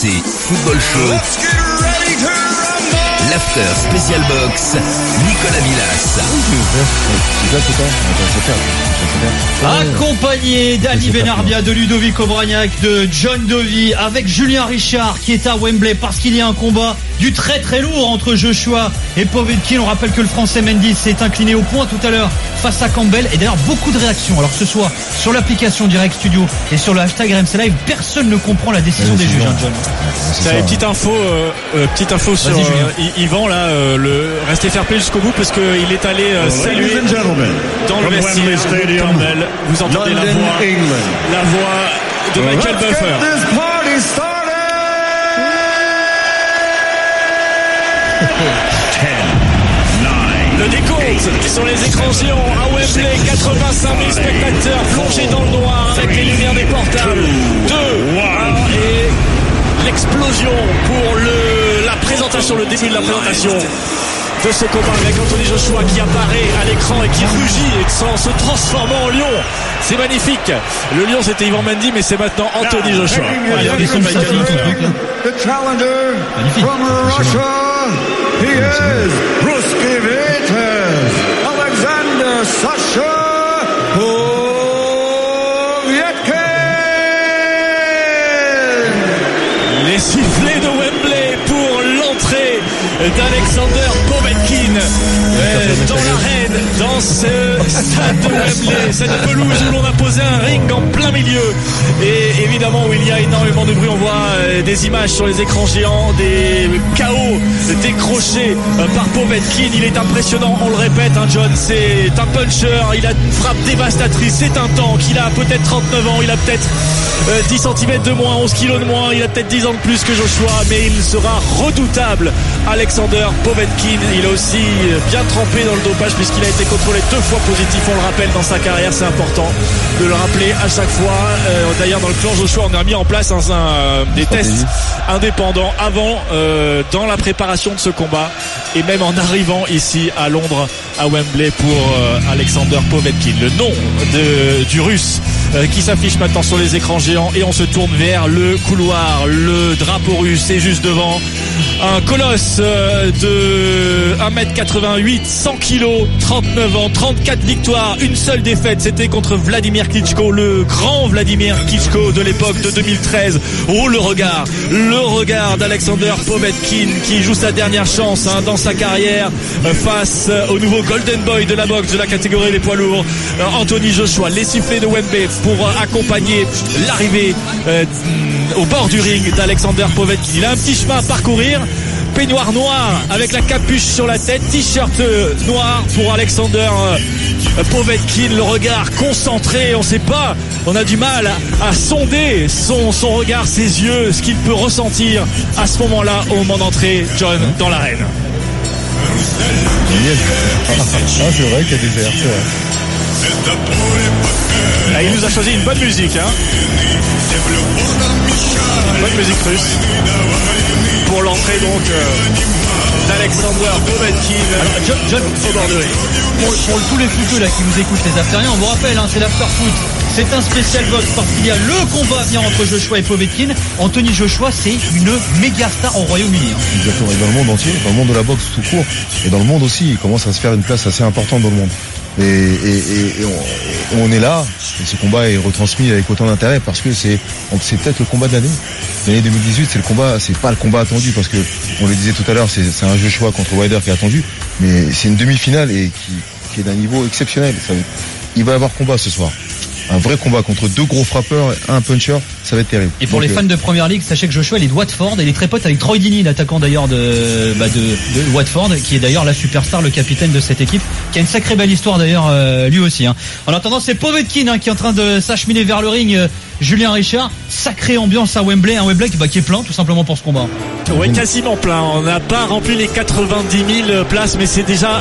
RMC Football Show. L'after spécial box, Nicolas Villas. Accompagné d'Ali Benarbia, de Ludovic Obraniak, de John Dovey, avec Julien Richard qui est à Wembley parce qu'il y a un combat du très très lourd entre Joshua et Povetkin. On rappelle que le Français Mendy s'est incliné au point tout à l'heure face à Campbell. Et d'ailleurs beaucoup de réactions. Alors que ce soit sur l'application Direct Studio et sur le hashtag RMC Live, personne ne comprend la décision des juges. John. C'est une petite info sur Yvan là, restez fair play jusqu'au bout parce qu'il est allé saluer dans le vestiaire Campbell. Vous entendez la voix de Michael Buffer. Le décompte sur les écrans géants à Wembley, 85 000 spectateurs plongés dans le noir avec les lumières des portables. 2, 1 et l'explosion pour la présentation, le début de la présentation de ce combat avec Anthony Joshua qui apparaît à l'écran et qui rugit et se transformant en lion. C'est magnifique. Le lion c'était Yvan Mendy, mais c'est maintenant Anthony Joshua. The challenger from Russia, he is Ruski Vites, Alexander Sasha Povetkin. Les sifflets de Wembley pour l'entrée d'Alexander Povetkin dans l'arène, dans ce stade de Wembley, cette pelouse où l'on a posé un ring en plein milieu et évidemment où il y a énormément de bruit. On voit des images sur les écrans géants, des KO décrochés par Povetkin. Il est impressionnant, on le répète, John, c'est un puncher, il a une frappe dévastatrice, c'est un tank, il a peut-être 39 ans, il a peut-être 10 cm de moins, 11 kg de moins, il a peut-être 10 ans de plus que Joshua, mais il sera redoutable. Alexander Povetkin, il a aussi bien trempé dans le dopage puisqu'il a été contrôlé 2 fois positif, on le rappelle, dans sa carrière. C'est important de le rappeler à chaque fois. D'ailleurs, dans le clan Joshua, on a mis en place des tests indépendants avant, dans la préparation de ce combat et même en arrivant ici à Londres, à Wembley pour Alexander Povetkin. Le nom du Russe qui s'affiche maintenant sur les écrans géants et on se tourne vers le couloir. Le drapeau russe est juste devant. Un colosse de 1m88, 100 kg, 39 ans, 34 victoires, une seule défaite, c'était contre Vladimir Klitschko, le grand Vladimir Klitschko de l'époque de 2013. Oh, le regard d'Alexander Povetkin qui joue sa dernière chance dans sa carrière face au nouveau Golden Boy de la boxe de la catégorie des poids lourds, Anthony Joshua. Les sifflets de Wembley pour accompagner l'arrivée au bord du ring d'Alexander Povetkin. Il a un petit chemin à parcourir. Peignoir noir avec la capuche sur la tête, t-shirt noir pour Alexander Povetkin, le regard concentré, on sait pas, on a du mal à sonder son regard, ses yeux, ce qu'il peut ressentir à ce moment-là, au moment d'entrer, John, dans l'arène. C'est vrai qu'il y a des verres, c'est vrai. Là, il nous a choisi une bonne musique, bonne musique russe pour l'entrée donc d'Alexander Povetkin. Alors John, pour tous les footeux là qui nous écoutent, les aftériens, on vous rappelle, c'est l'after foot. C'est un spécial box parce qu'il y a le combat à venir entre Joshua et Povetkin. Anthony Joshua, c'est une méga star au Royaume-Uni. Exactement, et dans le monde entier, dans le monde de la boxe tout court, et dans le monde aussi, il commence à se faire une place assez importante dans le monde. Et on est là, et ce combat est retransmis avec autant d'intérêt parce que c'est peut-être le combat de l'année. L'année 2018, c'est pas le combat attendu parce que, on le disait tout à l'heure, c'est un Joshua contre Wilder qui est attendu, mais c'est une demi-finale et qui est d'un niveau exceptionnel. Il va y avoir combat ce soir. Un vrai combat contre 2 gros frappeurs, un puncher, ça va être terrible. Et pour les fans de Premier League, sachez que Joshua il est de Watford et il est très pote avec Troy Deeney, l'attaquant d'ailleurs de Watford, qui est d'ailleurs la superstar, le capitaine de cette équipe, qui a une sacrée belle histoire d'ailleurs lui aussi. En attendant, c'est Povetkin qui est en train de s'acheminer vers le ring. Julien Richard, sacrée ambiance à Wembley, un Wembley qui est plein tout simplement pour ce combat. Oui, quasiment plein. On n'a pas rempli les 90 000 places, mais c'est déjà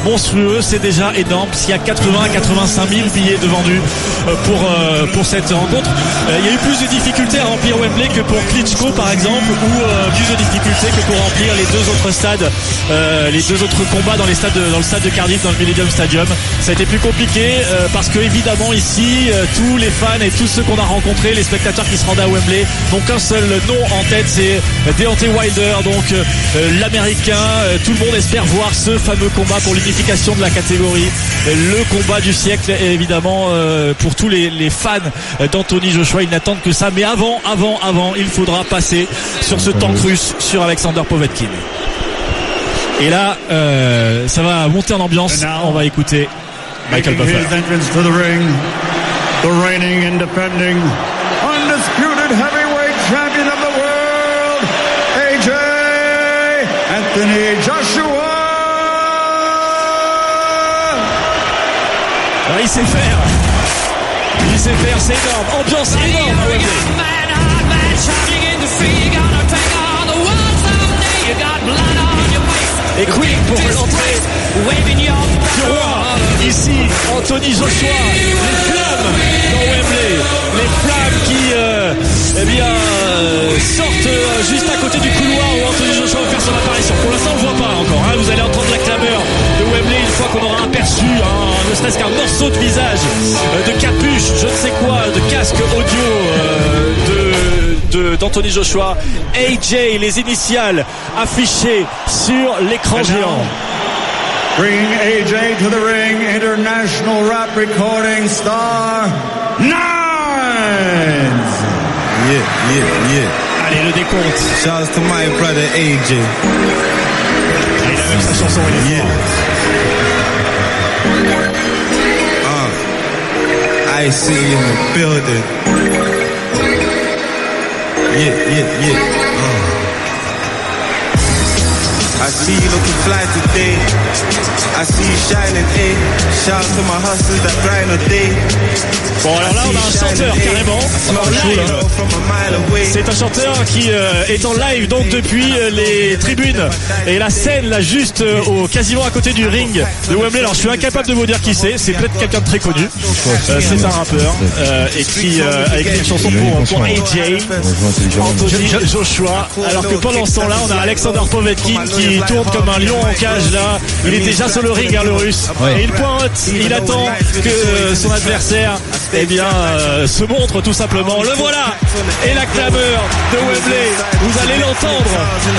monstrueux, c'est déjà énorme. S'il y a 80 à 85 000 billets de vendus pour cette rencontre, il y a eu plus de difficultés à remplir Wembley que pour Klitschko par exemple, ou plus de difficultés que pour remplir les deux autres stades, les deux autres combats dans le stade de Cardiff, dans le Millennium Stadium. Ça a été plus compliqué parce que évidemment ici tous les fans et tous ceux qu'on a rencontrés, les spectateurs qui se rendaient à Wembley, n'ont qu'un seul nom en tête, c'est Deontay Wilder, donc l'américain. Tout le monde espère voir ce fameux combat pour l'unification de la catégorie, le combat du siècle évidemment pour tous les fans d'Anthony Joshua. Ils n'attendent que ça, mais avant il faudra passer sur ce tank russe sur Alexander Povetkin. Et là ça va monter en ambiance. On va écouter Michael Buffer. His entrance to the ring, the reigning and defending undisputed heavyweight champion of the world, AJ Anthony Joshua. Ah, il sait faire, c'est énorme, ambiance énorme à Wembley. Et Queen pour l'entrée du roi. Ici, Anthony Joshua, les flammes dans Wembley, les flammes qui sortent juste à côté du couloir où Anthony Joshua va faire son apparition. Pour l'instant, on ne voit pas encore. Vous allez entendre la clameur de Wembley une fois qu'on aura aperçu, ne serait-ce qu'un morceau de visage, de capuche, je ne sais quoi, de casque audio d'Anthony Joshua. AJ, les initiales affichées sur l'écran géant. Bring AJ to the ring, international rap recording star, Nines. Yeah. Allez, le décompte. Shouts to my brother AJ. Il a même sa chanson, il est fort. I see you in the building. Yeah. I see you looking fly today. I see you shining, Shout to my hustlers that grind all day. Bon, alors là, on a un chanteur carrément en live. C'est un chanteur qui est en live donc depuis les tribunes et la scène là juste quasiment à côté du ring de Wembley. Alors je suis incapable de vous dire qui c'est peut-être quelqu'un de très connu. C'est un rappeur et qui a écrit une chanson pour AJ Anthony Joshua. Alors que pendant ce temps-là, on a Alexander Povetkin qui tourne comme un lion en cage là. Il est déjà sur le ring, le russe. Et il pointe, il attend que son adversaire se montre tout simplement. Le voilà. Et la clameur de Wembley, vous allez l'entendre.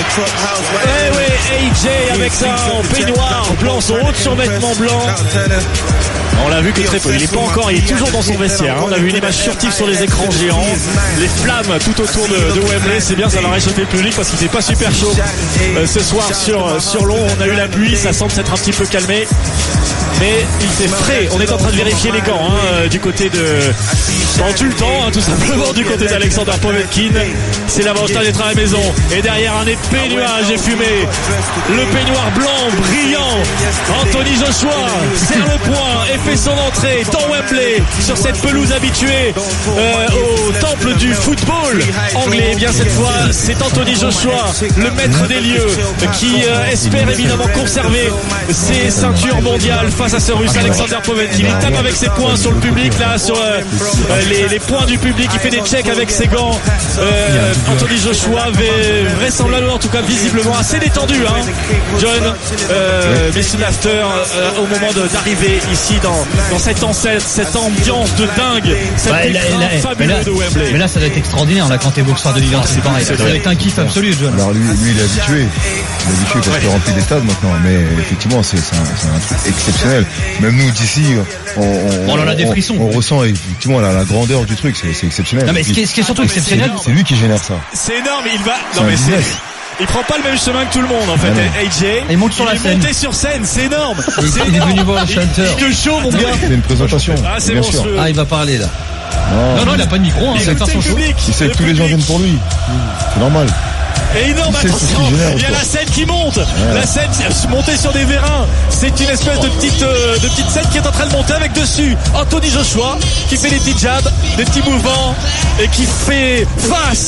AJ avec ça en peignoir blanc, son haut de survêtement blanc. On l'a vu que très peu. Il est pas encore, il est toujours dans son vestiaire. On a vu une image furtive sur les écrans géants. Les flammes tout autour de Wembley. C'est bien, ça va réchauffer le public parce qu'il fait pas super chaud ce soir sur l'eau. On a eu la pluie, ça semble s'être un petit peu calmé. Mais il fait frais. On est en train de vérifier les gants du côté de du temps, tout simplement du côté d'Alexander Povetkin. C'est l'avantage d'être à la maison. Et derrière un épais nuage et fumé, le peignoir blanc brillant, Anthony Joshua serre le poing et fait son entrée dans Wembley sur cette pelouse habituée au temple du football anglais. Et bien cette fois, c'est Anthony Joshua, le maître des lieux, qui espère évidemment conserver ses ceintures mondiales face à ce russe Alexander Povetkin. Il tape avec ses poings sur le public là, sur les poings du public. Il fait des checks avec ses gants. Anthony Joshua vraisemblablement, en tout cas visiblement assez détendu, John, Mr. Laughter, au moment d'arriver ici dans cette enceinte, cette ambiance de dingue, cet écran fabuleux de Wembley. Mais là ça va être extraordinaire là quand t'es boxeur de Ligue 1, c'est pareil. Ça va être un kiff absolu, John. Alors lui il est habitué. Parce qu'il remplit des stades maintenant, mais effectivement c'est un truc exceptionnel. Même nous d'ici, on a des frissons. On ressent effectivement la grandeur du truc, c'est exceptionnel. Non mais ce qui est surtout exceptionnel, c'est lui qui génère ça. C'est énorme, il prend pas le même chemin que tout le monde en fait. AJ, il monte sur la scène. Monté sur scène, c'est énorme. Il est venu voir le chanteur. Il est chaud mon gars. C'est une présentation. C'est bien monstrueux. sûr. Il va parler là. Non, il a pas de micro. Il va faire son show. Il sait que tous les gens viennent pour lui. C'est normal. Et énorme, attention, il y a la scène qui monte. La scène montée sur des vérins. C'est une espèce de petite scène qui est en train de monter avec dessus Anthony Joshua qui fait des petits jabs, des petits mouvements et qui fait face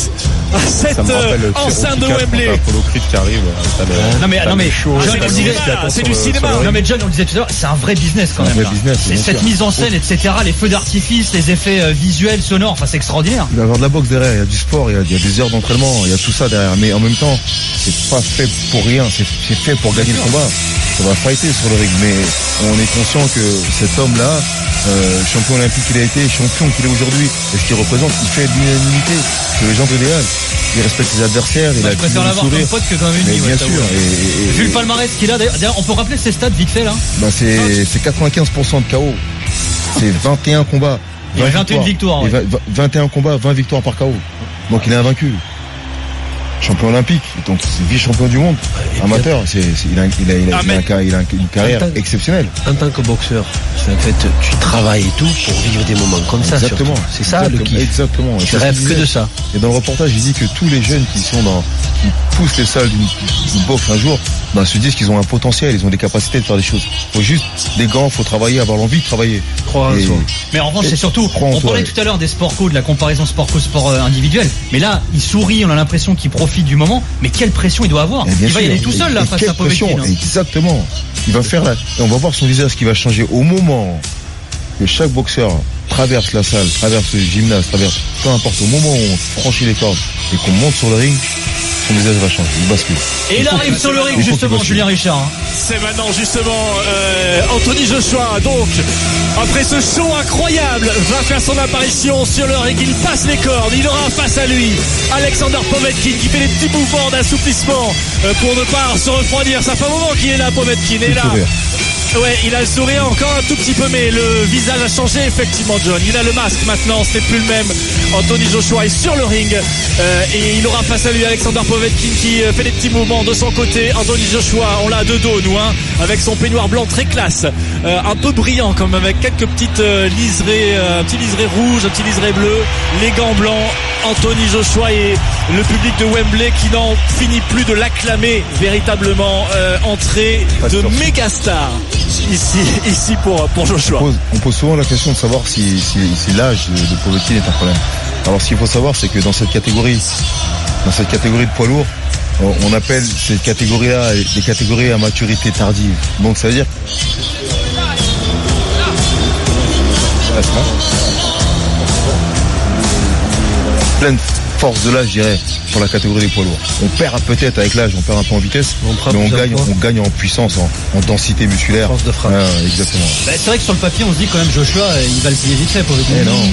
cette Ça me rappelle enceinte de Wembley. Apollo Creed qui arrive. Non mais John, c'est du cinéma, c'est du cinéma. Non mais John, on le disait tout à l'heure, c'est un vrai business quand C'est un même. vrai business, C'est bien cette sûr. mise en scène, etc. Les feux d'artifice, les effets visuels, sonores, enfin c'est extraordinaire. Il va y avoir de la boxe derrière, il y a du sport, il y a des heures d'entraînement, il y a tout ça derrière. Mais en même temps, c'est pas fait pour rien, c'est fait pour gagner le combat. Ça va fighter sur le ring, mais on est conscient que cet homme-là, champion olympique qu'il a été, champion qu'il est aujourd'hui, et ce qu'il représente, il fait l'unanimité. C'est le genre idéal. Il respecte ses adversaires, il a Je préfère l'avoir comme pote que comme mais ennemi. bien sûr. Et Vu le palmarès qu'il a, d'ailleurs, on peut rappeler ses stats vite fait là. bah c'est 95% de KO. C'est 21 combats. Il y a 21 victoires. Et 21 combats, 20 victoires par KO. Donc il est invaincu. Champion olympique, donc c'est vice-champion du monde, amateur, il a une carrière exceptionnelle. En tant que boxeur, en fait, tu travailles et tout pour vivre des moments comme ça. Exactement. Surtout. C'est ça le kiff. Exactement. Tu rêves que de ça. Et dans le reportage, il dit que tous les jeunes qui poussent les salles d'une boxe un jour, bah, se disent qu'ils ont un potentiel, ils ont des capacités de faire des choses. Faut juste des gants, faut travailler, avoir l'envie de travailler. Croire en soi. Mais en revanche, c'est surtout, on parlait tout à l'heure des sport co, de la comparaison sport co sport individuel. Mais là, il sourit, on a l'impression qu'il profite du moment. Mais quelle pression il doit avoir. Il va y aller tout seul là face à Povetkin. Exactement. Il va faire et on va voir son visage qui va changer au moment que chaque boxeur traverse la salle, traverse le gymnase, peu importe, au moment où on franchit les cordes et qu'on monte sur le ring, son visage va changer, il bascule. Et il arrive sur le ring justement, Julien Richard. C'est maintenant justement Anthony Joshua, donc après ce show incroyable, va faire son apparition sur le ring. Il passe les cordes, il aura face à lui Alexander Povetkin qui fait des petits mouvements d'assouplissement pour ne pas se refroidir. Ça fait un moment qu'il est là, Povetkin est là. Ouais, il a le sourire encore un tout petit peu, mais le visage a changé effectivement, John. Il a le masque maintenant, ce n'est plus le même. Anthony Joshua est sur le ring et il aura face à lui Alexander Povetkin qui fait des petits mouvements de son côté. Anthony Joshua, on l'a de dos, nous, hein, avec son peignoir blanc très classe, un peu brillant comme avec quelques petites liserés, un petit liseré rouge, un petit liseré bleu, les gants blancs. Anthony Joshua et le public de Wembley qui n'en finit plus de l'acclamer véritablement. Entrée de méga star ici pour Joshua. On pose souvent la question de savoir si l'âge de Povetkin est un problème. Alors ce qu'il faut savoir, c'est que dans cette catégorie de poids lourd, on appelle cette catégorie-là des catégories à maturité tardive. Donc ça veut dire pleine force de l'âge, je dirais, sur la catégorie des poids lourds. On perd peut-être avec l'âge, on perd un peu en vitesse, mais on gagne en puissance, en densité musculaire. Force de frappe. Exactement. Bah, c'est vrai que sur le papier, on se dit quand même Joshua, il va le plier vite fait pour Mais non.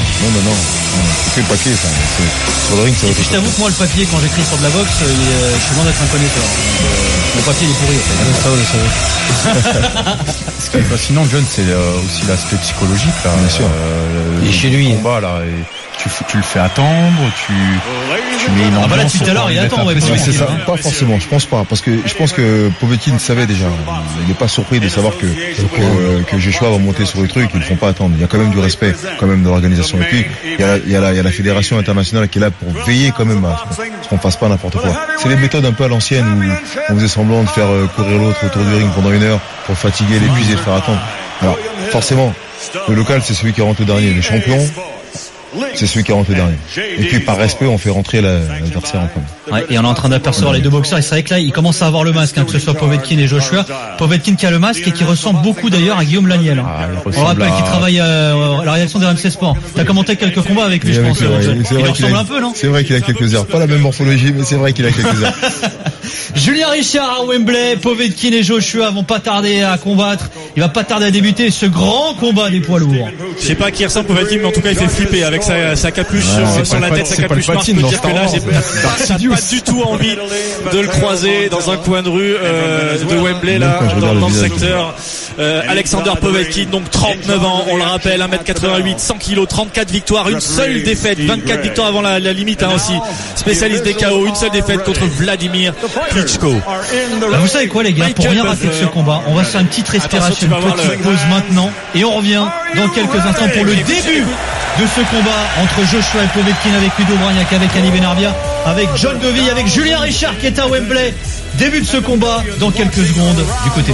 C'est que le papier, ça. Sur le ring, ça va. Je t'avoue que moi, le papier, quand j'écris sur de la boxe, je suis loin d'être un connaisseur. Mon papier, il est pourri, en fait. Ça, on le savait. Ce qui est fascinant, John, c'est aussi l'aspect psychologique, là. Bien sûr. Et chez lui. Combat, là, et tu le fais attendre, tu mets une ambiance. Ah bah là, depuis tout à l'heure, il attend, ouais, Oui, c'est ça. Pas forcément, je pense pas. Parce que je pense que Povetkin savait déjà. Il n'est pas surpris de savoir que Joshua va monter sur le truc, ils ne font pas attendre. Il y a quand même du respect, quand même, de l'organisation. Et puis, il y a la fédération internationale qui est là pour veiller quand même à ce qu'on fasse pas n'importe quoi. C'est des méthodes un peu à l'ancienne où on faisait semblant de faire courir l'autre autour du ring pendant 1 heure pour fatiguer, l'épuiser, le faire attendre. Alors, forcément, le local, c'est celui qui rentre le dernier. Le champion, c'est celui qui rentre le dernier. Et puis par respect, on fait rentrer l'adversaire en premier. Ouais, et on est en train d'apercevoir les deux boxeurs. Et c'est vrai que là, il commence à avoir le masque, hein, que ce soit Povetkin et Joshua. Povetkin qui a le masque et qui ressemble beaucoup d'ailleurs à Guillaume Laniel. On rappelle qu'il travaille à la rédaction des RMC Sport. T'as commenté quelques combats avec lui, je pense. Il ressemble un peu, non? C'est vrai qu'il a quelques heures. Pas la même morphologie, mais c'est vrai qu'il a quelques heures. Julien Richard à Wembley, Povetkin et Joshua vont pas tarder à combattre. Il va pas tarder à débuter ce grand combat des poids lourds. Je sais pas à qui ressemble Povetkin, mais en tout cas il fait flipper avec sa capuche sur la tête, sa capuche noire. Je peux dire que là j'ai pas du tout envie de le croiser dans un coin de rue de Wembley, là dans le secteur. Alexander Povetkin, donc 39 ans, on le rappelle, 1m88, 100 kg, 34 victoires, une seule défaite, 24 victoires avant la limite, hein, aussi. Spécialiste des KO, une seule défaite contre Vladimir Klitschko. Bah, vous savez quoi, les gars, pour rien rater de ce combat, on va faire une petite respiration, une petite pause maintenant, et on revient dans quelques instants pour le début de ce combat entre Joshua et Povetkin, avec Ludo Bragnac, avec Ali Benarbia, avec John Dovey, avec Julien Richard qui est à Wembley. Début de ce combat dans quelques secondes du côté de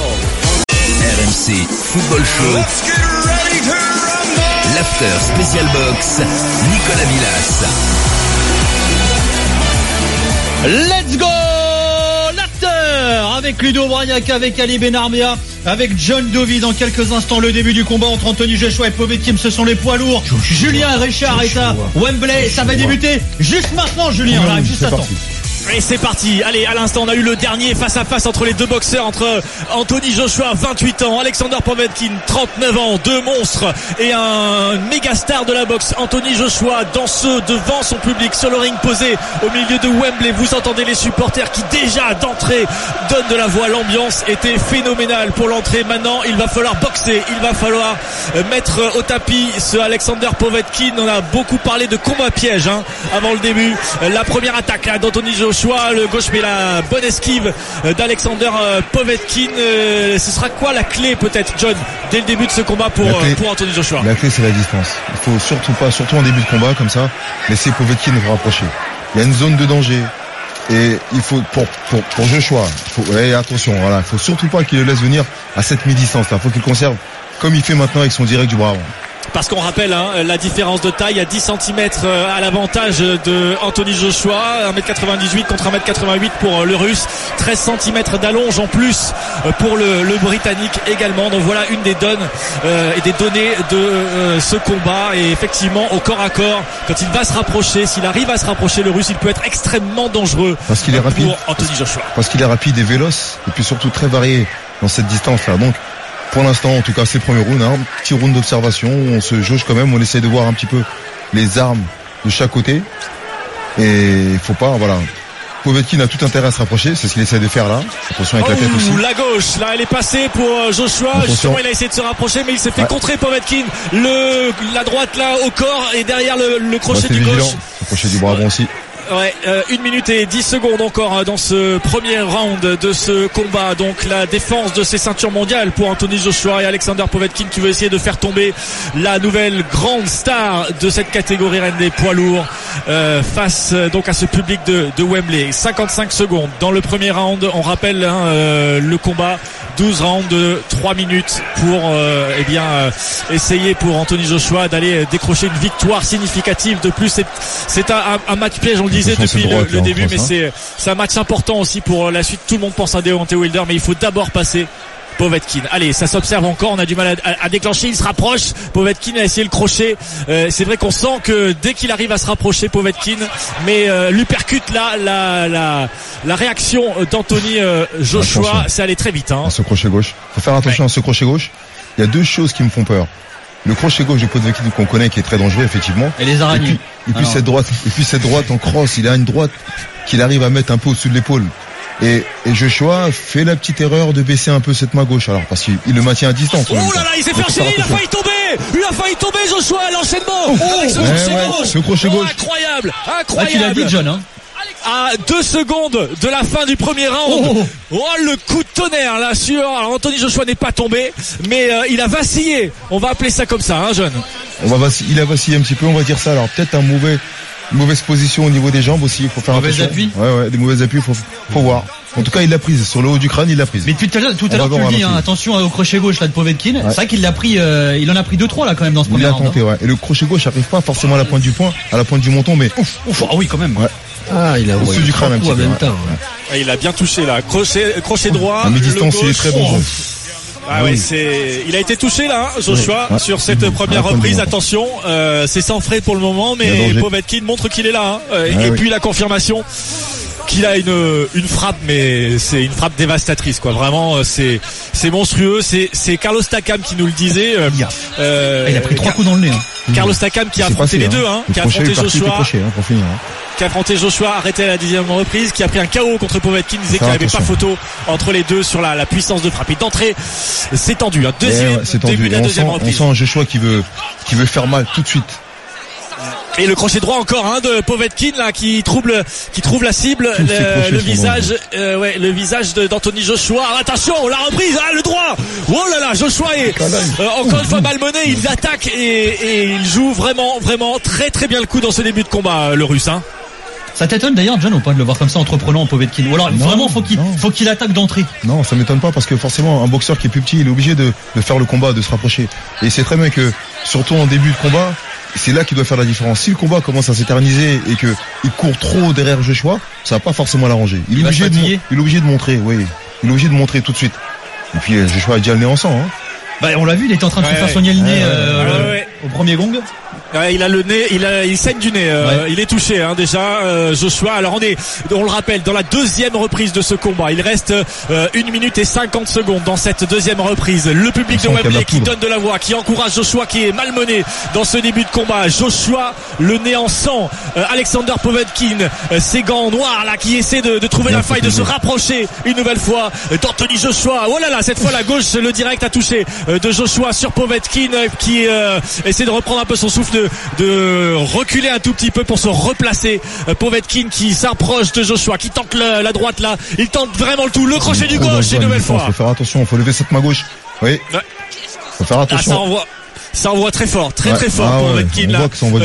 RMC Football Show. L'after spécial box, Nicolas Villas. Let's go l'acteur avec Ludo Bragnac, avec Ali Benarmia, avec John Dovey. Dans quelques instants, le début du combat entre Anthony Joshua et Povetkin, ce sont les poids lourds. Julien Richard est à Wembley, ça va débuter juste maintenant. Julien, on arrive juste à temps. Et c'est parti. Allez, à l'instant, on a eu le dernier face à face entre les deux boxeurs, entre Anthony Joshua, 28 ans, Alexander Povetkin, 39 ans, deux monstres et un méga star de la boxe. Anthony Joshua, danseux devant son public sur le ring posé au milieu de Wembley. Vous entendez les supporters qui déjà d'entrée donnent de la voix. L'ambiance était phénoménale pour l'entrée. Maintenant, il va falloir boxer, il va falloir mettre au tapis ce Alexander Povetkin. On a beaucoup parlé de combat piège avant le début. La première attaque d'Anthony Joshua, le gauche, mais la bonne esquive d'Alexander Povetkin. Ce sera quoi la clé peut-être, John, dès le début de ce combat pour Anthony Joshua? La clé, c'est la distance. Il faut surtout pas, surtout en début de combat comme ça, laisser Povetkin vous rapprocher. Il y a une zone de danger et il faut pour Joshua, attention, voilà, il faut surtout pas qu'il le laisse venir à cette mi-distance. Il faut qu'il conserve comme il fait maintenant avec son direct du bras avant. Parce qu'on rappelle la différence de taille, à 10 cm à l'avantage de Anthony Joshua, 1m98 contre 1m88 pour le Russe, 13 cm d'allonge en plus pour le Britannique également. Donc voilà une des données et des données de ce combat. Et effectivement, au corps à corps, quand il va se rapprocher, s'il arrive à se rapprocher, le Russe, il peut être extrêmement dangereux parce qu'il est rapide, pour Anthony Joshua. Parce qu'il est rapide et véloce, et puis surtout très varié dans cette distance-là. Donc pour l'instant, en tout cas, c'est le premier round, petit round d'observation, on se jauge quand même, on essaie de voir un petit peu les armes de chaque côté. Et il faut pas, voilà. Povetkin a tout intérêt à se rapprocher, c'est ce qu'il essaie de faire là. Attention avec la tête aussi. La gauche, là, elle est passée pour Joshua. Attention. Justement, il a essayé de se rapprocher, mais il s'est fait contrer Povetkin. La droite là au corps et derrière le crochet du gauche. Le crochet du bras avant aussi. Ouais, 1 minute et 10 secondes encore dans ce premier round de ce combat. Donc la défense de ces ceintures mondiales pour Anthony Joshua et Alexander Povetkin, qui veut essayer de faire tomber la nouvelle grande star de cette catégorie reine des poids lourds face donc à ce public de Wembley. 55 secondes dans le premier round. On rappelle le combat, 12 rounds de 3 minutes pour essayer pour Anthony Joshua d'aller décrocher une victoire significative. De plus, c'est un match piège, on le disait depuis le début, mais c'est un match important aussi pour la suite. Tout le monde pense à Deontay Wilder, mais il faut d'abord passer Povetkin. Allez, ça s'observe encore, on a du mal à déclencher, il se rapproche, Povetkin a essayé le crochet, c'est vrai qu'on sent que dès qu'il arrive à se rapprocher, Povetkin, mais l'uppercut là, la réaction d'Anthony Joshua, c'est allé très vite. Ce crochet gauche, faut faire attention à ce crochet gauche. Il y a deux choses qui me font peur. Le crochet gauche de Povetkin qu'on connaît, qui est très dangereux effectivement. Et les araignées. Et puis cette droite en crosse, il a une droite qu'il arrive à mettre un peu au-dessus de l'épaule. Et Joshua fait la petite erreur de baisser un peu cette main gauche, alors parce qu'il le maintient à distance. Oh là là, il s'est fait enchaîner, il a failli tomber Joshua, l'enchaînement avec ce crochet gauche. Incroyable. Tu l'as dit, John, À 2 secondes de la fin du premier round. Oh, le coup de tonnerre là sur. Alors Anthony Joshua n'est pas tombé, mais il a vacillé. On va appeler ça comme ça, John. Il a vacillé un petit peu, on va dire ça. Alors peut-être une mauvaise position au niveau des jambes aussi. Il faut faire attention. Appuis. Ouais, des mauvais appuis. Faut voir. En tout cas, il l'a prise sur le haut du crâne, il l'a prise. Mais tout à l'heure, tu le dis, attention au crochet gauche là de Povetkin. Ouais. C'est vrai qu'il l'a pris, il en a pris 2-3 là quand même dans ce premier round. Il a tenté, ouais. Et le crochet gauche n'arrive pas forcément à la pointe du poing, à la pointe du menton, mais ah oui quand même. Ouais. Il a au-dessus du crâne un petit peu. Il a bien touché là. Crochet droit. À mi-distance, il est très dangereux. Il a été touché là, Joshua, sur cette première reprise. Attention, c'est sans frais pour le moment, mais Povetkin montre qu'il est là. Et puis la confirmation qu'il a une frappe, mais c'est une frappe dévastatrice, quoi. Vraiment, c'est monstrueux. C'est Carlos Takam qui nous le disait. Il a pris 3 coups dans le nez. Carlos Takam qui a affronté les deux, qui a affronté Joshua. Qui a affronté Joshua, arrêté à la 10e reprise, qui a pris un KO contre Povetkin, disait qu'il n'y avait pas photo entre les deux sur la puissance de frappe. Et d'entrée, c'est tendu. Début de la deuxième reprise. On sent un Joshua qui veut faire mal tout de suite. Et le crochet droit encore de Povetkin là qui trouve la cible, le visage d'Anthony Joshua. Alors, attention, la reprise, le droit. Oh là là, Joshua est encore une fois malmené, il attaque et il joue vraiment très très bien le coup dans ce début de combat, le Russe. Ça t'étonne d'ailleurs, John, ou pas, de le voir comme ça entreprenant en Povetkin? Ou alors vraiment faut qu'il attaque d'entrée? Non, ça m'étonne pas, parce que forcément un boxeur qui est plus petit, il est obligé de faire le combat, de se rapprocher. Et c'est très bien que surtout en début de combat, c'est là qu'il doit faire la différence. Si le combat commence à s'éterniser et que il court trop derrière Joshua, ça va pas forcément l'arranger. Il est obligé de montrer, oui. Il est obligé de montrer tout de suite. Et puis Joshua a déjà le nez en sang, hein. Bah, on l'a vu, il était en train de se faire soigner le nez au premier gong. Ouais, il a le nez, il saigne du nez. Il est touché déjà, Joshua. Alors on le rappelle, dans la deuxième reprise de ce combat, il reste 1 minute et 50 secondes dans cette deuxième reprise. Le public de Wembley qui donne de la voix, qui encourage Joshua, qui est malmené dans ce début de combat. Joshua, le nez en sang. Alexander Povetkin, ses gants noirs là, qui essaie de trouver la faille, de se rapprocher une nouvelle fois d'Anthony Joshua. Oh là là, cette fois la gauche, le direct a touché de Joshua sur Povetkin, qui essaie de reprendre un peu son souffle, de reculer un tout petit peu pour se replacer. Povetkin qui s'approche de Joshua, qui tente la droite là, il tente vraiment le tout, le crochet du gauche une nouvelle fois. Faut faire attention, faut lever cette main gauche. Oui. Faut faire attention. Ça envoie très fort, très fort Povetkin là.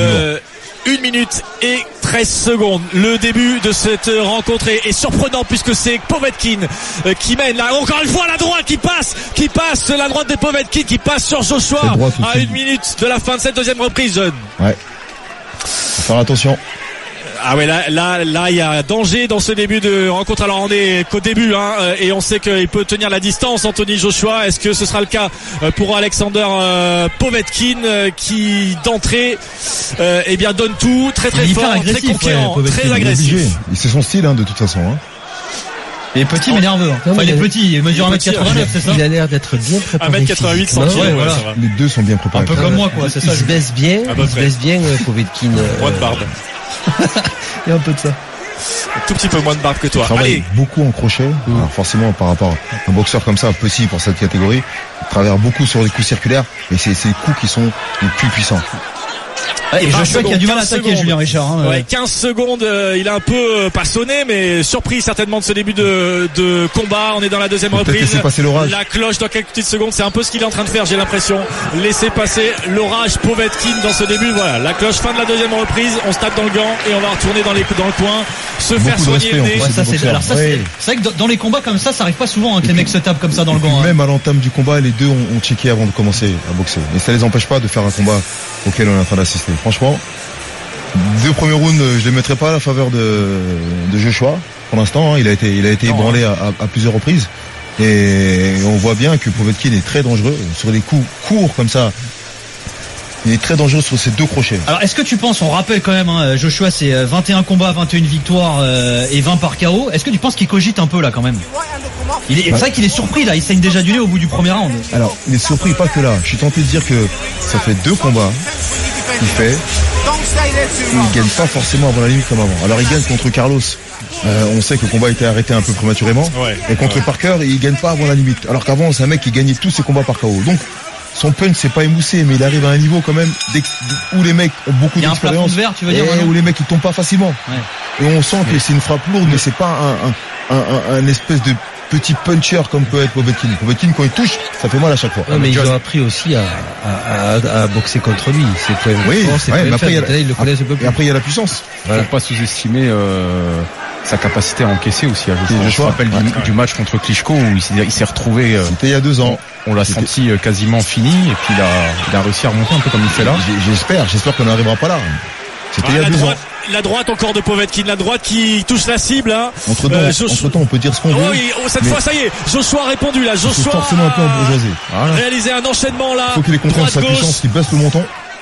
1 minute et 13 secondes. Le début de cette rencontre est surprenant puisque c'est Povetkin qui mène là. Encore une fois la droite qui passe la droite de Povetkin qui passe sur Joshua à 1 minute de la fin de cette deuxième reprise. Ouais. Faut faire attention. Ah ouais, là il y a danger dans ce début de rencontre. Alors on est qu'au début et on sait qu'il peut tenir la distance, Anthony Joshua. Est-ce que ce sera le cas pour Alexander Povetkin qui d'entrée donne tout, très fort, très conquérant, très agressif. C'est son style de toute façon. Il est petit mais nerveux. Enfin, il est petit, il mesure 1m89, c'est ça? Il a l'air d'être bien préparé. 1m88 cm. Voilà. Les deux sont bien préparés. Un peu comme moi, quoi, c'est ça. Il se baisse bien, Povetkin. Moins de barbe. Il y a un peu de ça. Un tout petit peu moins de barbe que toi. Il travaille beaucoup en crochet. Alors forcément, par rapport à un boxeur comme ça, petit pour cette catégorie, il travaille beaucoup sur les coups circulaires, mais c'est les coups qui sont les plus puissants. Et Joshua qui a du mal à attaquer Julien Richard. 15 secondes, il a un peu pas sonné, mais surpris certainement de ce début de combat. On est dans la deuxième reprise. La cloche dans quelques petites secondes, c'est un peu ce qu'il est en train de faire, j'ai l'impression. Laisser passer l'orage Povetkin dans ce début. Voilà, la cloche, fin de la deuxième reprise. On se tape dans le gant et on va retourner dans le coin, se faire soigner le nez. C'est vrai que dans les combats comme ça arrive pas souvent que les mecs se tapent comme ça dans le gant. Même à l'entame du combat, les deux ont checké avant de commencer à boxer. Mais ça les empêche pas de faire un combat auquel on est en train d'assister. Franchement, 2 premiers rounds, je les mettrai pas à la faveur de Joshua. Pour l'instant, il a été ébranlé à plusieurs reprises. Et on voit bien que Povetkin est très dangereux sur les coups courts comme ça. Il est très dangereux sur ses 2 crochets. Alors, est-ce que tu penses, on rappelle quand même, Joshua, c'est 21 combats, 21 victoires et 20 par KO. Est-ce que tu penses qu'il cogite un peu là quand même? C'est vrai qu'il est surpris là, il saigne déjà du nez au bout du premier round. Alors, il est surpris, pas que là. Je suis tenté de dire que ça fait 2 combats qu'il fait. Il gagne pas forcément avant la limite comme avant. Alors il gagne contre Carlos. On sait que le combat a été arrêté un peu prématurément. Et contre Parker, il gagne pas avant la limite. Alors qu'avant, c'est un mec qui gagnait tous ses combats par KO. Donc son punch c'est pas émoussé, mais il arrive à un niveau quand même où les mecs ont beaucoup d'expérience. Tu veux dire, où les mecs ils tombent pas facilement. Et on sent que c'est une frappe lourde, mais c'est pas un espèce de petit puncher comme peut être Povetkin. Povetkin quand il touche, ça fait mal à chaque fois. Ouais, mais ils ont appris aussi à boxer contre lui. C'est quand même mais après il y a la puissance. Faut pas sous-estimer sa capacité à encaisser aussi. Je me rappelle du match contre Klitschko où il s'est retrouvé. C'était il y a 2 ans. On l'a senti quasiment fini et puis il a réussi à remonter un peu comme il fait là. J'espère qu'on n'arrivera pas là. C'était il y a 2 ans. La droite encore de Povetkin, la droite qui touche la cible. Entre-temps, on peut dire ce qu'on veut. Cette fois, ça y est, Joshua a répondu là. Joshua forcément un peu embourgeoisé. Réalisé un enchaînement là. Faut qu'il ait confiance sa puissance, qu'il baisse le menton.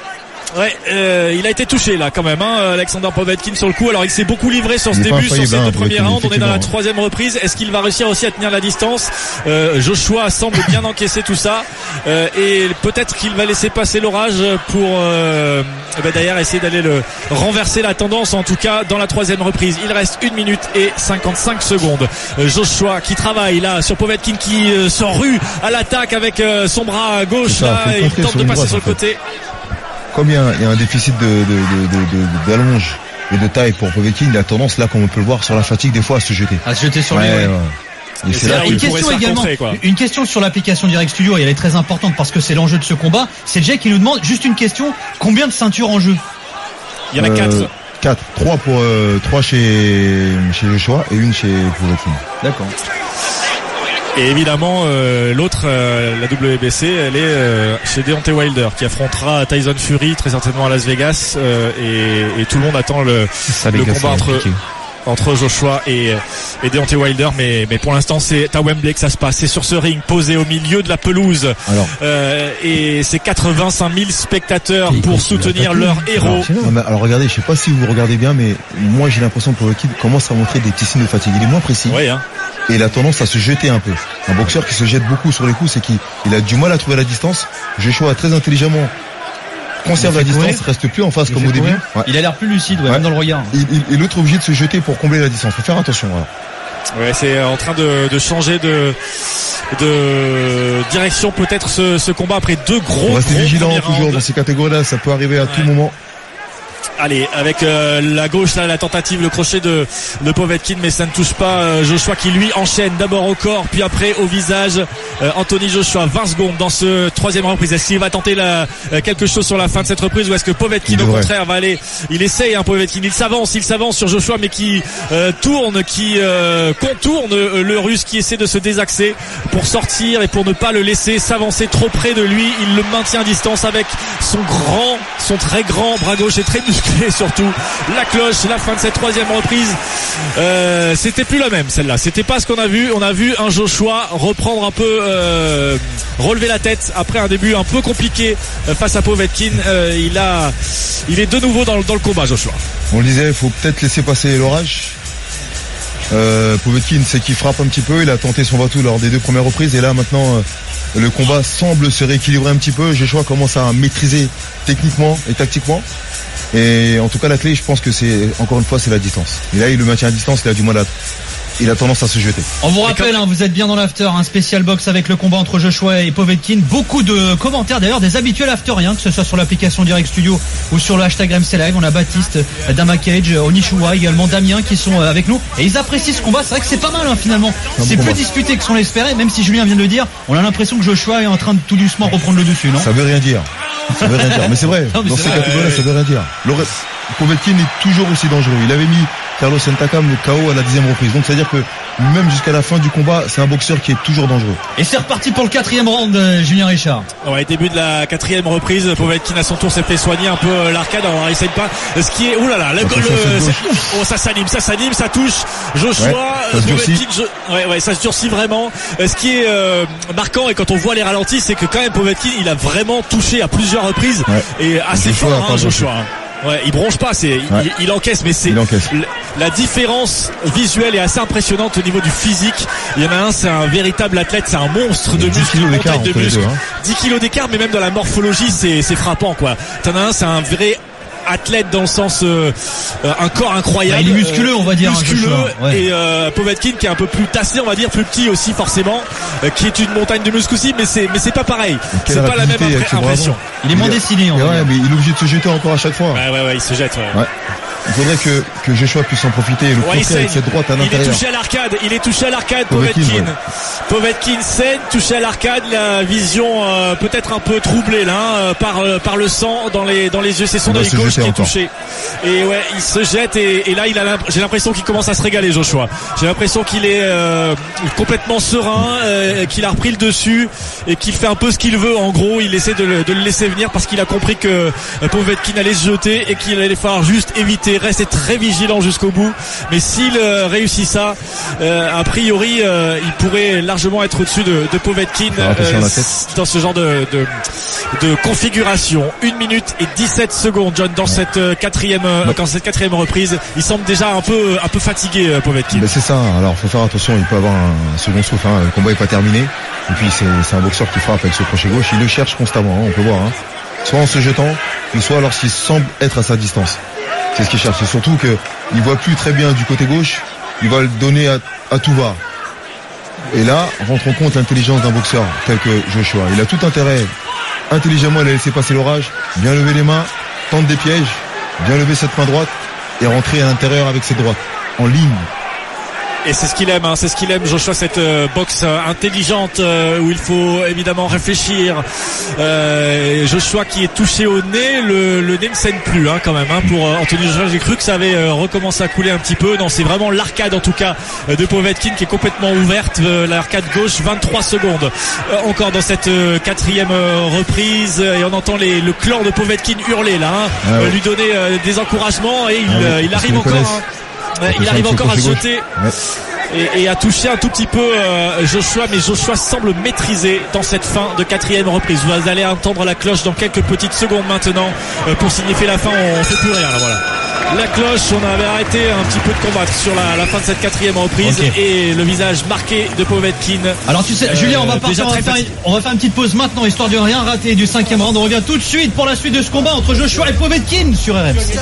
Il a été touché là quand même, Alexander Povetkin sur le coup. Alors il s'est beaucoup livré sur ce début, sur ces 2 premiers rounds. On est dans la 3e reprise. Est-ce qu'il va réussir aussi à tenir la distance? Joshua semble bien encaisser tout ça et peut-être qu'il va laisser passer l'orage pour d'ailleurs essayer d'aller renverser la tendance. En tout cas dans la 3e reprise, il reste 1 minute et 55 secondes. Joshua qui travaille là sur Povetkin qui s'enrue à l'attaque avec son bras gauche là, et il tente de passer sur le côté. Comme il y a un déficit d'allonge et de taille pour Povetkin, il a tendance là, comme on peut le voir, sur la fatigue des fois à se jeter. Sur lui. Et c'est là une question également, une question sur l'application Direct Studio, et elle est très importante parce que c'est l'enjeu de ce combat. C'est Jay qui nous demande juste une question: combien de ceintures en jeu? Il y en a 4. 3 chez Joshua et 1 chez Povetkin. D'accord. Et évidemment, l'autre, la WBC, elle est chez Deontay Wilder, qui affrontera Tyson Fury très certainement à Las Vegas, et tout le monde attend le combat entre Joshua et Deontay Wilder, mais pour l'instant c'est à Wembley que ça se passe. C'est sur ce ring posé au milieu de la pelouse, et c'est 85 000 spectateurs pour soutenir leur héros. Alors regardez, je sais pas si vous regardez bien, mais moi j'ai l'impression que Povetkin commence à montrer des petits signes de fatigue. Il est moins précis. Oui, hein. Et il a tendance à se jeter un peu. Un boxeur qui se jette beaucoup sur les coups, c'est qu'il a du mal à trouver la distance. Joshua très intelligemment conserve la distance, reste plus en face comme au début. Ouais. Il a l'air plus lucide, même dans le regard. Et l'autre est obligé de se jeter pour combler la distance. Faut faire attention. Ouais, c'est en train de changer de direction peut-être ce combat après deux gros. Restez vigilant toujours dans ces catégories-là, ça peut arriver à tout moment. Allez, avec la gauche là, la tentative, le crochet de Povetkin, mais ça ne touche pas Joshua, qui lui enchaîne d'abord au corps puis après au visage. Anthony Joshua, 20 secondes dans ce troisième reprise. Est-ce qu'il va tenter quelque chose sur la fin de cette reprise, ou est-ce que Povetkin au contraire va aller, il essaye, Povetkin, il s'avance sur Joshua, mais qui tourne, qui contourne le Russe, qui essaie de se désaxer pour sortir et pour ne pas le laisser s'avancer trop près de lui. Il le maintient à distance avec son très grand bras gauche et très musclé surtout. La cloche, la fin de cette troisième reprise, c'était plus la même celle-là, c'était pas ce qu'on a vu. On a vu un Joshua reprendre un peu, relever la tête après un début un peu compliqué face à Povetkin. Il est de nouveau dans le combat, Joshua. On le disait, il faut peut-être laisser passer l'orage. Povetkin, c'est qu'il frappe un petit peu, il a tenté son va-tout lors des deux premières reprises, et là maintenant le combat semble se rééquilibrer un petit peu. Joshua commence à maîtriser techniquement et tactiquement, et en tout cas la clé, je pense que c'est, encore une fois, c'est la distance. Et là il le maintient à distance, il a du mal il a tendance à se jeter. On vous rappelle, vous êtes bien dans l'after, un spécial box avec le combat entre Joshua et Povetkin. Beaucoup de commentaires d'ailleurs, des habituels afteriens, que ce soit sur l'application Direct Studio ou sur le hashtag RMC Live. On a Baptiste, Dama Cage, Onishua, également Damien qui sont avec nous, et ils apprécient ce combat. C'est vrai que c'est pas mal finalement. C'est plus disputé que ce qu'on l'espérait, même si Julien vient de le dire. On a l'impression que Joshua est en train de tout doucement reprendre le dessus, non? Ça veut rien dire. Mais c'est vrai. Dans ces catégories-là, ça veut rien dire. Povetkin est toujours aussi dangereux. Il avait mis Carlos Ntakam le KO à la 10e reprise. Donc c'est à dire que même jusqu'à la fin du combat, c'est un boxeur qui est toujours dangereux. Et c'est reparti pour le 4e round, Julien Richard. Ouais, début de la 4e reprise. Povetkin à son tour s'est fait soigner un peu l'arcade. Alors il essaye pas. Ce qui est, oulala, ça s'anime, ça touche. Joshua, Povetkin, ça se durcit vraiment. Ce qui est marquant, et quand on voit les ralentis, c'est que quand même Povetkin, il a vraiment touché à plusieurs reprises, et assez fort, Joshua. Ouais, il bronche pas, il encaisse, mais la différence visuelle est assez impressionnante au niveau du physique. Il y en a un, c'est un véritable athlète, c'est un monstre de muscles, une montagne de muscles. 10 kilos d'écart, mais même dans la morphologie, c'est frappant, quoi. T'en as un, c'est un vrai athlète dans le sens un corps incroyable. Il est musculeux, on va dire. Musculeux, et Povetkin qui est un peu plus tassé, on va dire, plus petit aussi forcément, qui est une montagne de muscles aussi, mais c'est pas pareil. C'est pas la même impression. Il est moins dessiné. Mais il est obligé de se jeter encore à chaque fois. Ouais, il se jette. Ouais. Il faudrait que Joshua puisse en profiter et le contrer avec cette droite à l'intérieur. Il est touché à l'arcade, Povetkin. Povetkin saigne, touché à l'arcade, la vision peut-être un peu troublée là, par le sang dans les yeux. C'est son œil gauche qui est touché. Et ouais, il se jette, et là j'ai l'impression qu'il commence à se régaler, Joshua. J'ai l'impression qu'il est complètement serein, qu'il a repris le dessus et qu'il fait un peu ce qu'il veut. En gros, il essaie de le laisser venir parce qu'il a compris que Povetkin allait se jeter et qu'il allait falloir juste éviter, rester très vigilant jusqu'au bout. Mais s'il réussit ça, a priori il pourrait largement être au-dessus de Povetkin dans ce genre de configuration. 1 minute et 17 secondes, John, dans cette quatrième reprise. Il semble déjà un peu fatigué, Povetkin. C'est ça, alors faut faire attention, il peut avoir un second souffle, le combat est pas terminé, et puis c'est un boxeur qui frappe avec ce crochet gauche, il le cherche constamment, on peut voir, soit en se jetant, soit lorsqu'il semble être à sa distance. C'est ce qu'il cherche, c'est surtout qu'il voit plus très bien du côté gauche, il va le donner à tout va. Et là, rentre en compte l'intelligence d'un boxeur tel que Joshua. Il a tout intérêt, intelligemment, il a laissé passer l'orage, bien lever les mains, tente des pièges, bien lever cette main droite et rentrer à l'intérieur avec cette droite, en ligne. Et c'est ce qu'il aime, c'est ce qu'il aime, Joshua, cette boxe intelligente où il faut évidemment réfléchir. Joshua qui est touché au nez, le nez ne saigne plus quand même pour Anthony Joshua. J'ai cru que ça avait recommencé à couler un petit peu. Non, c'est vraiment l'arcade en tout cas de Povetkin qui est complètement ouverte. L'arcade gauche, 23 secondes encore dans cette quatrième reprise, et on entend le clan de Povetkin hurler là, lui donner des encouragements, et il arrive encore. Il arrive encore à jeter et à toucher un tout petit peu Joshua, mais Joshua semble maîtriser dans cette fin de quatrième reprise. Vous allez entendre la cloche dans quelques petites secondes maintenant pour signifier la fin. On fait plus rien là, voilà. La cloche, on avait arrêté un petit peu de combattre sur la fin de cette quatrième reprise, et le visage marqué de Povetkin. Alors tu sais, Julien, on va faire une petite pause maintenant, histoire de rien rater du 5e round. On revient tout de suite pour la suite de ce combat entre Joshua et Povetkin sur RMC.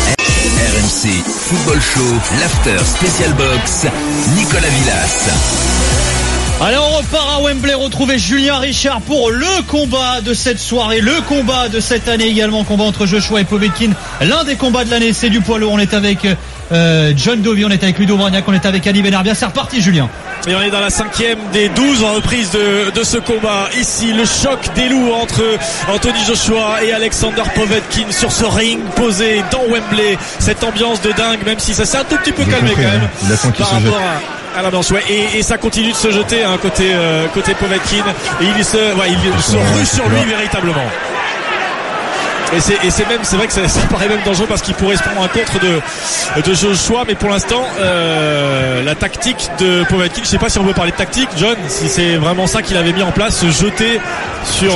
RMC Football Show, l'after spécial box, Nicolas Villas. Allez, on repart à Wembley retrouver Julien Richard pour le combat de cette soirée, le combat de cette année également, combat entre Joshua et Povetkin. L'un des combats de l'année, c'est du poids lourd. On est avec John Dovey, on est avec Ludo Bragnac, on est avec Ali Benarbia. C'est reparti, Julien. Et on est dans la 5e des 12 reprises de ce combat. Ici, le choc des loups entre Anthony Joshua et Alexander Povetkin sur ce ring posé dans Wembley. Cette ambiance de dingue, même si ça s'est un tout petit peu calmé quand même par rapport à l'ambiance. Et ça continue de se jeter côté Povetkin. Et il se rue sur lui véritablement. Et c'est vrai que ça paraît même dangereux parce qu'il pourrait se prendre un contre de Joshua, mais pour l'instant la tactique de Povetkin, je sais pas si on peut parler de tactique, John, si c'est vraiment ça qu'il avait mis en place, se jeter sur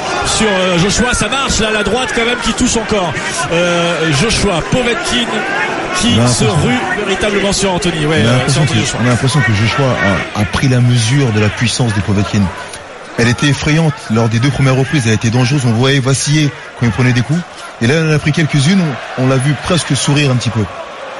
Joshua, ça marche là, la droite quand même qui touche encore Joshua. Povetkin qui se rue véritablement sur Anthony. On a l'impression que Joshua a pris la mesure de la puissance de Povetkin. Elle était effrayante lors des 2 premières reprises, elle a été dangereuse, on voyait vaciller quand il prenait des coups. Et là, elle en a pris quelques-unes, on l'a vu presque sourire un petit peu.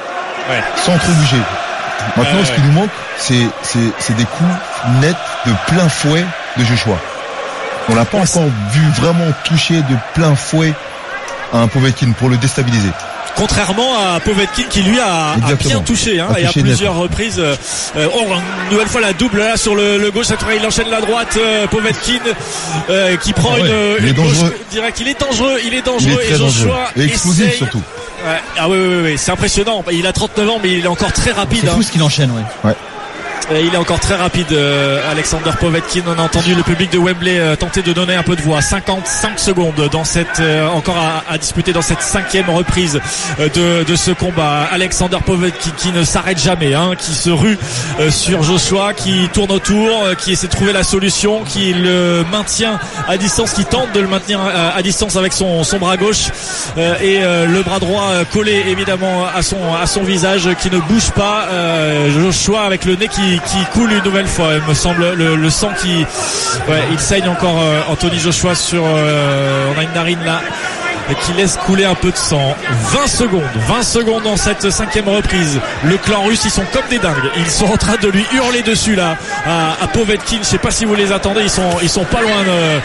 Sans trop bouger. Maintenant, ce qui nous manque, c'est des coups nets de plein fouet de Joshua. On l'a pas encore vu vraiment toucher de plein fouet à un Povetkin pour le déstabiliser. Contrairement à Povetkin qui lui a bien touché et à plusieurs reprises. Une nouvelle fois la double là sur le gauche, cette fois il enchaîne la droite. Povetkin qui prend une gauche directe. Il est dangereux et Joshua et explosif surtout. Oui, c'est impressionnant. Il a 39 ans mais il est encore très rapide. C'est fou ce qu'il enchaîne, Il est encore très rapide, Alexander Povetkin. On a entendu le public de Wembley tenter de donner un peu de voix. 55 secondes dans cette encore à disputer dans cette 5e reprise de ce combat. Alexander Povetkin qui ne s'arrête jamais, qui se rue sur Joshua, qui tourne autour, qui essaie de trouver la solution, qui le maintient à distance, qui tente de le maintenir à distance avec son bras gauche et le bras droit collé évidemment à son visage, qui ne bouge pas. Joshua avec le nez qui coule une nouvelle fois, il me semble, le sang qui il saigne encore. Anthony Joshua sur on a une narine là qui laisse couler un peu de sang. 20 secondes dans cette 5e reprise. Le clan russe, ils sont comme des dingues, ils sont en train de lui hurler dessus là à Povetkin. Je sais pas si vous les attendez, ils sont pas loin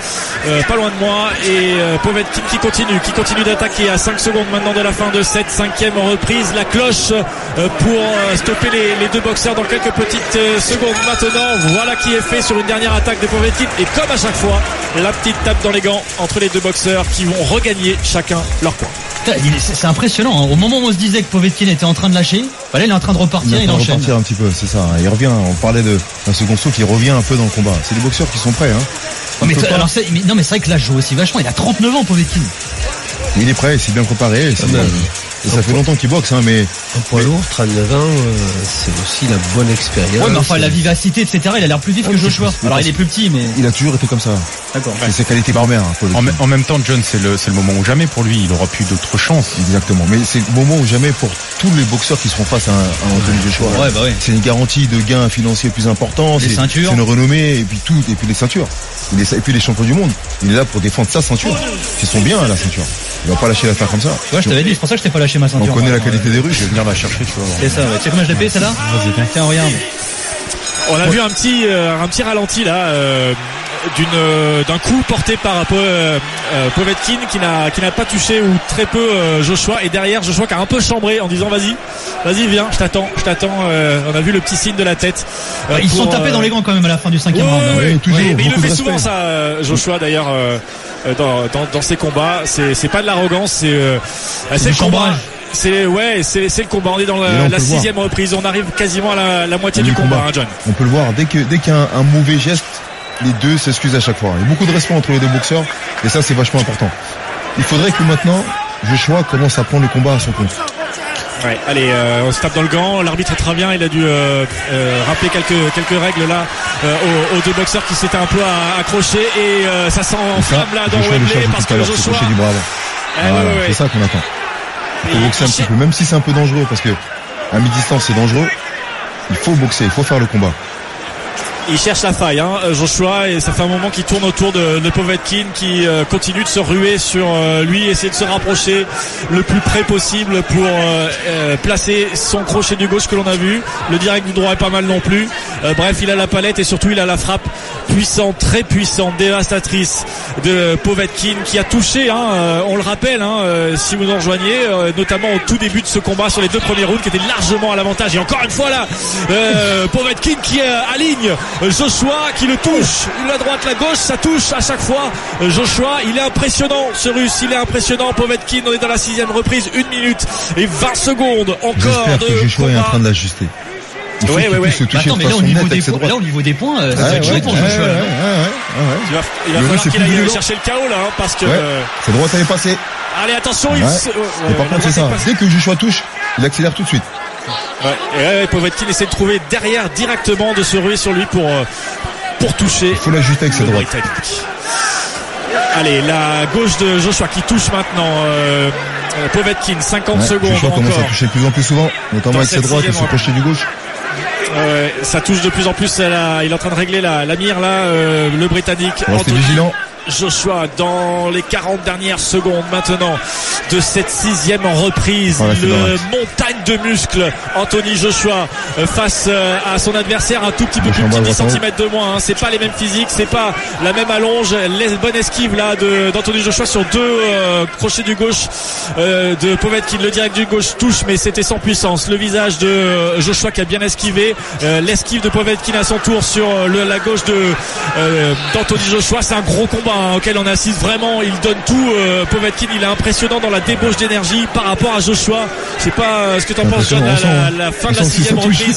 de moi. Et Povetkin qui continue d'attaquer à 5 secondes maintenant de la fin de cette 5e reprise. La cloche pour stopper les 2 boxeurs dans quelques petites secondes maintenant. Voilà qui est fait sur une dernière attaque de Povetkin, et comme à chaque fois, la petite tape dans les gants entre les 2 boxeurs qui vont regagner chacun leur point. C'est impressionnant. Au moment où on se disait que Povetkin était en train de lâcher, là il est en train de repartir, il enchaîne. Un petit peu, c'est ça. Il revient. On parlait d'un second souffle, il revient un peu dans le combat. C'est des boxeurs qui sont prêts. Mais c'est vrai que là je joue aussi vachement. Il a 39 ans, Povetkin. Il est prêt, il s'est bien préparé. Et ça fait longtemps qu'il boxe, mais un poids lourd, 39 ans, c'est aussi la bonne expérience. Mais enfin la vivacité, etc. Il a l'air plus vif que Joshua. Alors il est plus petit, mais il a toujours été comme ça. D'accord. C'est ses qualités premières. En même temps, John, c'est le moment ou jamais pour lui. Il aura plus d'autres chances. Exactement. Mais c'est le moment ou jamais pour tous les boxeurs qui seront face à Anthony Joshua. C'est une garantie de gains financiers plus importants. Les ceintures. C'est une renommée et puis les ceintures. Et puis les champions du monde. Il est là pour défendre sa ceinture. Ils sont bien à la ceinture. Il va pas lâcher l'affaire comme ça. Ouais, je t'avais dit, c'est pour ça que je t'ai pas lâché ma ceinture. On connaît la qualité des Russes, je vais venir la chercher, tu vois. C'est ça, Tu sais combien je l'ai payé celle-là? Tiens, regarde. On a vu un petit ralenti là. d'un coup porté par Povetkin qui n'a pas touché ou très peu Joshua, et derrière Joshua qui a un peu chambré en disant vas-y viens, je t'attends. On a vu le petit signe de la tête. Ils sont tapés dans les gants quand même à la fin du 5e round. Oui, toujours, mais il le fait de souvent respect. ça, Joshua d'ailleurs, dans ses combats. C'est pas de l'arrogance, c'est le combat. C'est le combat. On est dans la 6e reprise. On arrive quasiment à la moitié du combat, hein, John. On peut le voir. Dès qu'il y a un mauvais geste, les deux s'excusent à chaque fois. Il y a beaucoup de respect entre les deux boxeurs, et ça c'est vachement important. Il faudrait que maintenant Joshua commence à prendre le combat à son compte. Ouais, allez, on se tape dans le gant. L'arbitre est très bien. Il a dû rappeler quelques règles là aux deux boxeurs qui s'étaient un peu accrochés, et ça s'enflamme là dans Wembley parce que Joshua. C'est ça qu'on attend. Il faut boxer un petit peu, même si c'est un peu dangereux, parce que à mi-distance c'est dangereux. Il faut boxer, il faut faire le combat. Il cherche la faille, hein, Joshua, et ça fait un moment qu'il tourne autour de Povetkin, qui continue de se ruer sur lui, essayer de se rapprocher le plus près possible pour placer son crochet du gauche que l'on a vu. Le direct du droit est pas mal non plus. Bref, il a la palette, et surtout il a la frappe puissante, très puissante, dévastatrice de Povetkin, qui a touché, on le rappelle, si vous nous rejoignez, notamment au tout début de ce combat sur les 2 premiers rounds, qui étaient largement à l'avantage. Et encore une fois là, Povetkin qui aligne Joshua, qui le touche, la droite, la gauche, ça touche à chaque fois. Joshua, il est impressionnant, ce Russe, il est impressionnant. Povetkin, on est dans la 6e reprise, 1 minute et 20 secondes encore. J'espère que Joshua est en train de l'ajuster. Ouais. Attends, mais là au niveau des points, ça va être chaud pour Joshua. Il va falloir qu'il aille chercher le KO là, parce que sa droite est passée. Allez, attention, et par contre c'est ça. Dès que Joshua touche, il accélère tout de suite. Et Povetkin essaie de trouver derrière directement, de se ruer sur lui pour toucher. Il faut l'ajuster avec sa droite. Allez, la gauche de Joshua qui touche maintenant Povetkin, 50 secondes Joshua encore. commence à toucher de plus en plus souvent, notamment avec sa droite et son crochet du gauche. Ça touche de plus en plus. Il est en train de régler la mire là, le Britannique. Restez vigilant. Joshua dans les 40 dernières secondes maintenant de cette 6e reprise. Montagne de muscles, Anthony Joshua face à son adversaire un tout petit peu plus petit, 10 cm de moins. C'est pas les mêmes physiques, c'est pas la même allonge. Bonne esquive là d'Anthony Joshua sur 2 crochets du gauche de Povetkin. Le direct du gauche touche, mais c'était sans puissance. Le visage de Joshua qui a bien esquivé. L'esquive de Povetkin à son tour sur la gauche d'Anthony Joshua. C'est un gros combat auquel on assiste vraiment. Il donne tout. Povetkin, il est impressionnant dans la débauche d'énergie par rapport à Joshua. Je sais pas ce que t'en penses, John, la fin de la 6e reprise.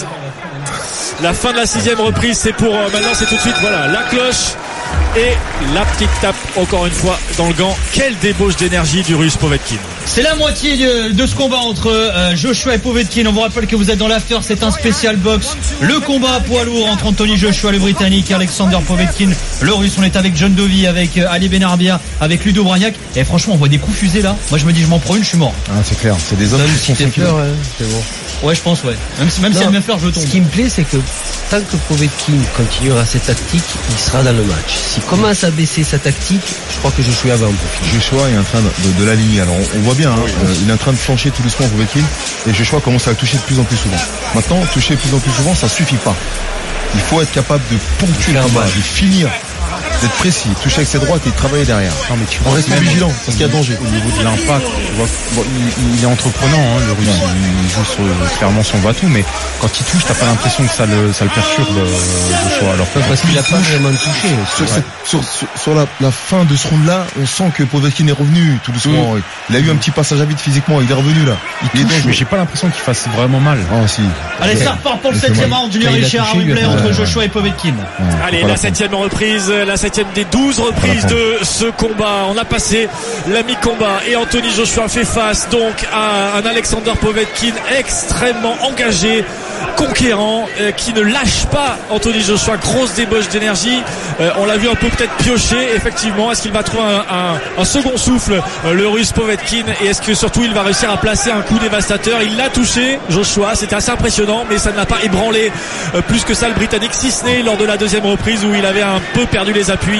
La fin de la 6e reprise, c'est pour maintenant, c'est tout de suite, voilà, la cloche et la petite tape encore une fois dans le gant. Quelle débauche d'énergie du Russe Povetkin. C'est la moitié de ce combat entre Joshua et Povetkin. On vous rappelle que vous êtes dans l'after, c'est un spécial box. Le combat à poids lourd entre Anthony Joshua, le Britannique, et Alexander Povetkin, le Russe. On est avec John Dovy, avec Ali Benarbia, avec Ludo Bragnac. Et franchement, on voit des coups fusés là. Moi, je me dis, je m'en prends une, je suis mort. C'est clair, c'est des hommes qui sont c'est bon. Ouais, je pense, ouais. Même si elle me fleur, je tombe. Ce qui me plaît, c'est que tant que Povetkin continuera ses tactiques, il sera dans le match. S'il commence à baisser sa tactique, je crois que Joshua va en profiter. Joshua est en train de l'aligner. Alors on voit bien, il est en train de flancher tout doucement Povetkin, et Joshua commence à le toucher de plus en plus souvent. Maintenant, toucher de plus en plus souvent, ça suffit pas. Il faut être capable de ponctuer le combat, de finir, d'être précis, toucher avec ses droites et de travailler derrière. Non, mais tu on reste vigilant parce qu'il y a danger. Au niveau de l'impact, tu vois, il est entreprenant, le Russe. Il joue clairement son va-tout, mais quand il touche, t'as pas l'impression que ça le perturbe, Joshua. Alors parce qu'il a pas vraiment touché. Sur la fin de ce round-là, on sent que Povetkin est revenu tout doucement. Il a eu un petit passage à vide physiquement, il est revenu là. Il touche, mais j'ai pas l'impression qu'il fasse vraiment mal. Si. Allez, ça repart pour le 7e round, Junior Richard à Wembley entre Joshua et Povetkin. Allez, la 7e reprise, la 7e des 12 reprises de ce combat. On a passé la mi-combat et Anthony Joshua fait face donc à un Alexander Povetkin extrêmement engagé, conquérant, qui ne lâche pas Anthony Joshua. Grosse débauche d'énergie. On l'a vu un peu peut-être piocher, effectivement. Est-ce qu'il va trouver un second souffle, le Russe Povetkin, et est-ce que surtout il va réussir à placer un coup dévastateur? Il l'a touché, Joshua, c'était assez impressionnant, mais ça ne l'a pas ébranlé plus que ça le Britannique, si ce n'est lors de la 2e reprise où il avait un peu perdu les appuis,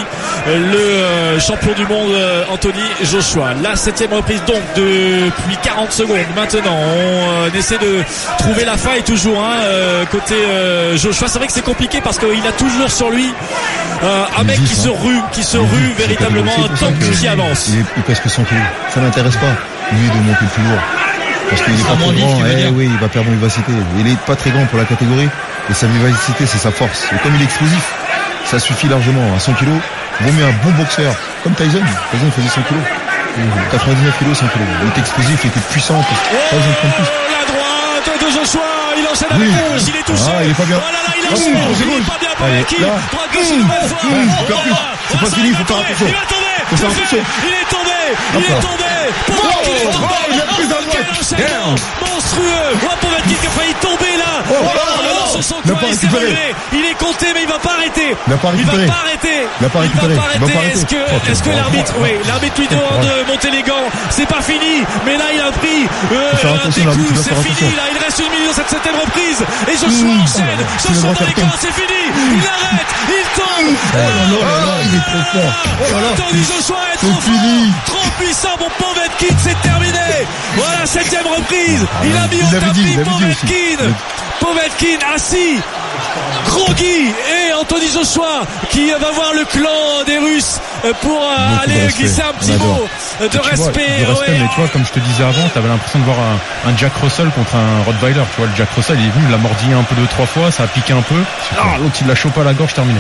le champion du monde Anthony Joshua. La 7e reprise donc depuis 40 secondes maintenant. On essaie de trouver la faille toujours, côté Joshua. C'est vrai que c'est compliqué parce qu'il a toujours sur lui un mec qui se rue véritablement, un tank qui avance. Il pèse que 100 kilos. Ça n'intéresse pas, lui, de monter le plus lourd. Parce qu'il est pas très grand, oui, il va perdre en vivacité. Il est pas très grand pour la catégorie, et sa vivacité, c'est sa force. Et comme il est explosif, ça suffit largement. À 100 kilos, vaut mieux un bon boxeur, comme Tyson. Tyson faisait 100 kilos. 99 kilos, 100 kilos. Il était explosif, il était puissant. Pas besoin de prendre plus. La droite de Joshua, il enchaîne avec gauche, il est touché. Il est pas bien. Oh là là, il est pas bien pour l'équipe. Droite gauche une nouvelle fois. C'est pas fini, il faut faire attention. Il va tomber. Il est tombé. Il a pris à droite. Monstrueux. Povetkin qui a failli tomber là. Sur son coin, il s'est relevé. Il est compté, mais il va pas arrêter. Il va pas arrêter. Est-ce que l'arbitre, l'arbitre lui demande de monter les gants. C'est pas fini, mais là il a pris un des coups. C'est fini. Là, il reste 1 minute dans cette 7e reprise. Et Joshua enchaîne. Joshua dans les gants, c'est fini. Il arrête. Il tombe. Il est trop fort. Anthony Joshua est trop fort. Trop puissant, mon Povetkin, c'est terminé. Voilà, 7e reprise. Il a mis au tapis Povetkin assis, groggy, et Anthony Joshua qui va voir le clan des Russes pour aller glisser un petit mot de respect. Mais tu vois, comme je te disais avant, t'avais l'impression de voir un Jack Russell contre un Rottweiler. Tu vois, le Jack Russell, il est venu, il l'a mordillé un peu 2-3 fois, ça a piqué un peu. L'autre, il l'a chopé à la gorge, terminé.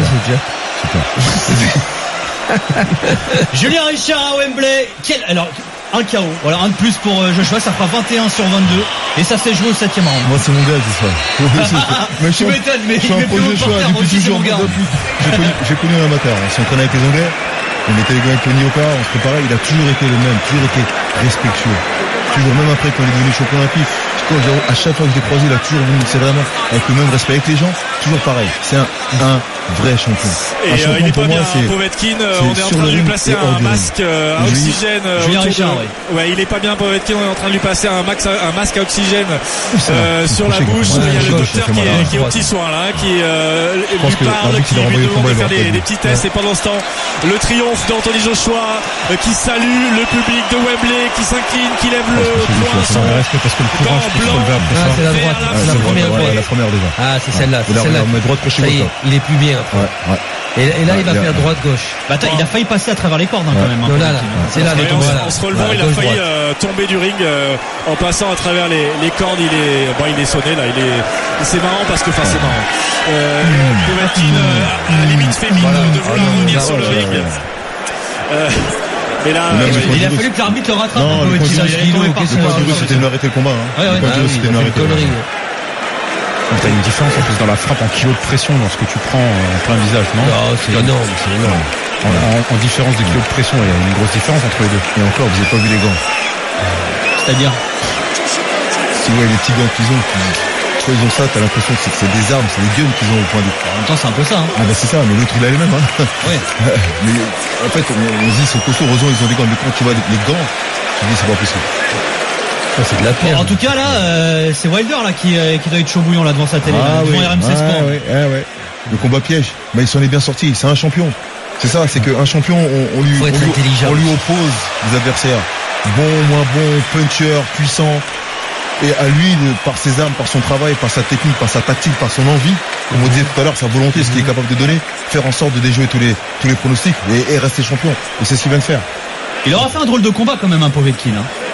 Julien Richard à Wembley. Alors, un KO. Voilà, un de plus pour Joshua. Ça fera 21 sur 22. Et ça s'est joué au 7e round. Moi, c'est mon gars, c'est ça. Tu m'étonnes, mais il met plus haut Joshua par terre. depuis toujours. J'ai connu un amateur. On s'entraînait avec les Anglais. On était les gars avec Tony Oka. On se préparait. Il a toujours été le même. Toujours été respectueux. Toujours, même après, quand il est devenu champion olympique. À chaque fois que je l'ai croisé, il a toujours voulu, c'est vraiment avec le même respect avec les gens, toujours pareil. C'est un vrai champion. Et il est pas bien, Povetkin. On est en train de lui placer un masque à oxygène. Il est pas bien, Povetkin. On est en train de lui passer un masque à oxygène sur la bouche. Il y a le docteur qui est au petit soin là, qui lui parle, qui lui demande de faire des petits tests. Et pendant ce temps, le triomphe d'Anthony Joshua qui salue le public de Wembley, qui s'incline, qui lève le poing. Parce que le courant, c'est la droite. C'est la première déjà. Ah, c'est celle-là. Ça y est, il est plus bien. Et là, il va faire droite-gauche. Il a failli passer à travers les cordes quand même. C'est là. En se relevant, il a failli tomber du ring en passant à travers les cordes. Il est sonné là. C'est marrant parce que c'est marrant. Povetkin à la limite féminine de vouloir revenir sur le ring. Mais là, il a fallu que l'arbitre le rattrape. Non, le point du russe, c'était de l'arrêter le combat. Le point du russe, c'était de l'arrêter. T'as une différence en plus dans la frappe en kilo de pression dans ce que tu prends en plein visage, non? C'est énorme. En différence de kilo de pression, il y a une grosse différence entre les deux. Et encore, vous n'avez pas vu les gants. C'est-à-dire? Si vous voyez les petits gants qu'ils ont, quand ils ont ça, t'as l'impression que c'est des armes, c'est des guns qu'ils ont au point de vue. En même temps, c'est un peu ça. C'est ça, mais l'autre il a les mêmes. Ouais. Mais en fait, on se dit, c'est costaud, heureusement ils ont des gants, mais quand tu vois les gants, tu te dis, c'est pas possible. C'est de la perte. En tout cas là, c'est Wilder là qui doit être chaud bouillant là devant sa télé, devant RMC Sport. Le combat piège, mais il s'en est bien sorti. C'est un champion. C'est ça, c'est qu'un champion, on lui oppose des adversaires. Bon, moins bon, puncher, puissant. Et à lui, par ses armes, par son travail, par sa technique, par sa tactique, par son envie, comme on disait tout à l'heure, sa volonté, ce qu'il est capable de donner, faire en sorte de déjouer tous les pronostics et rester champion. Et c'est ce qu'il vient de faire. Il aura fait un drôle de combat quand même, Povetkin.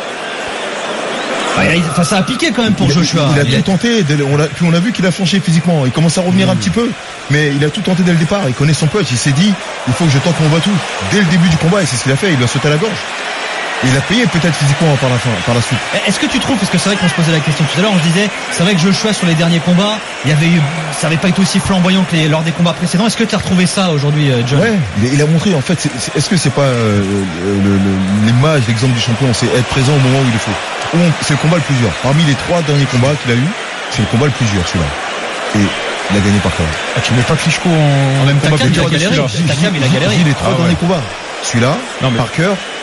Ça a piqué quand même pour Joshua. Il a tout tenté. On a vu qu'il a flanché physiquement. Il commence à revenir un petit peu, mais il a tout tenté dès le départ. Il connaît son punch. Il s'est dit, il faut que je tente mon va-tout dès le début du combat. Et c'est ce qu'il a fait. Il lui a sauté à la gorge. Et il a payé peut-être physiquement par la suite. Est-ce que tu trouves, parce que c'est vrai qu'on se posait la question tout à l'heure, on se disait, c'est vrai que Joshua sur les derniers combats, ça avait pas été aussi flamboyant que lors des combats précédents. Est-ce que tu as retrouvé ça aujourd'hui, John? Ouais, il a montré en fait. Est-ce que c'est pas l'image, l'exemple du champion, c'est être présent au moment où il le faut. C'est le combat le plus dur. Parmi les 3 derniers combats qu'il a eu, c'est le combat le plus dur celui-là. Et il a gagné par KO. Tu mets pas Klitschko en même temps. Takam, il a galéré. Les 3 derniers combats. Celui-là, Parker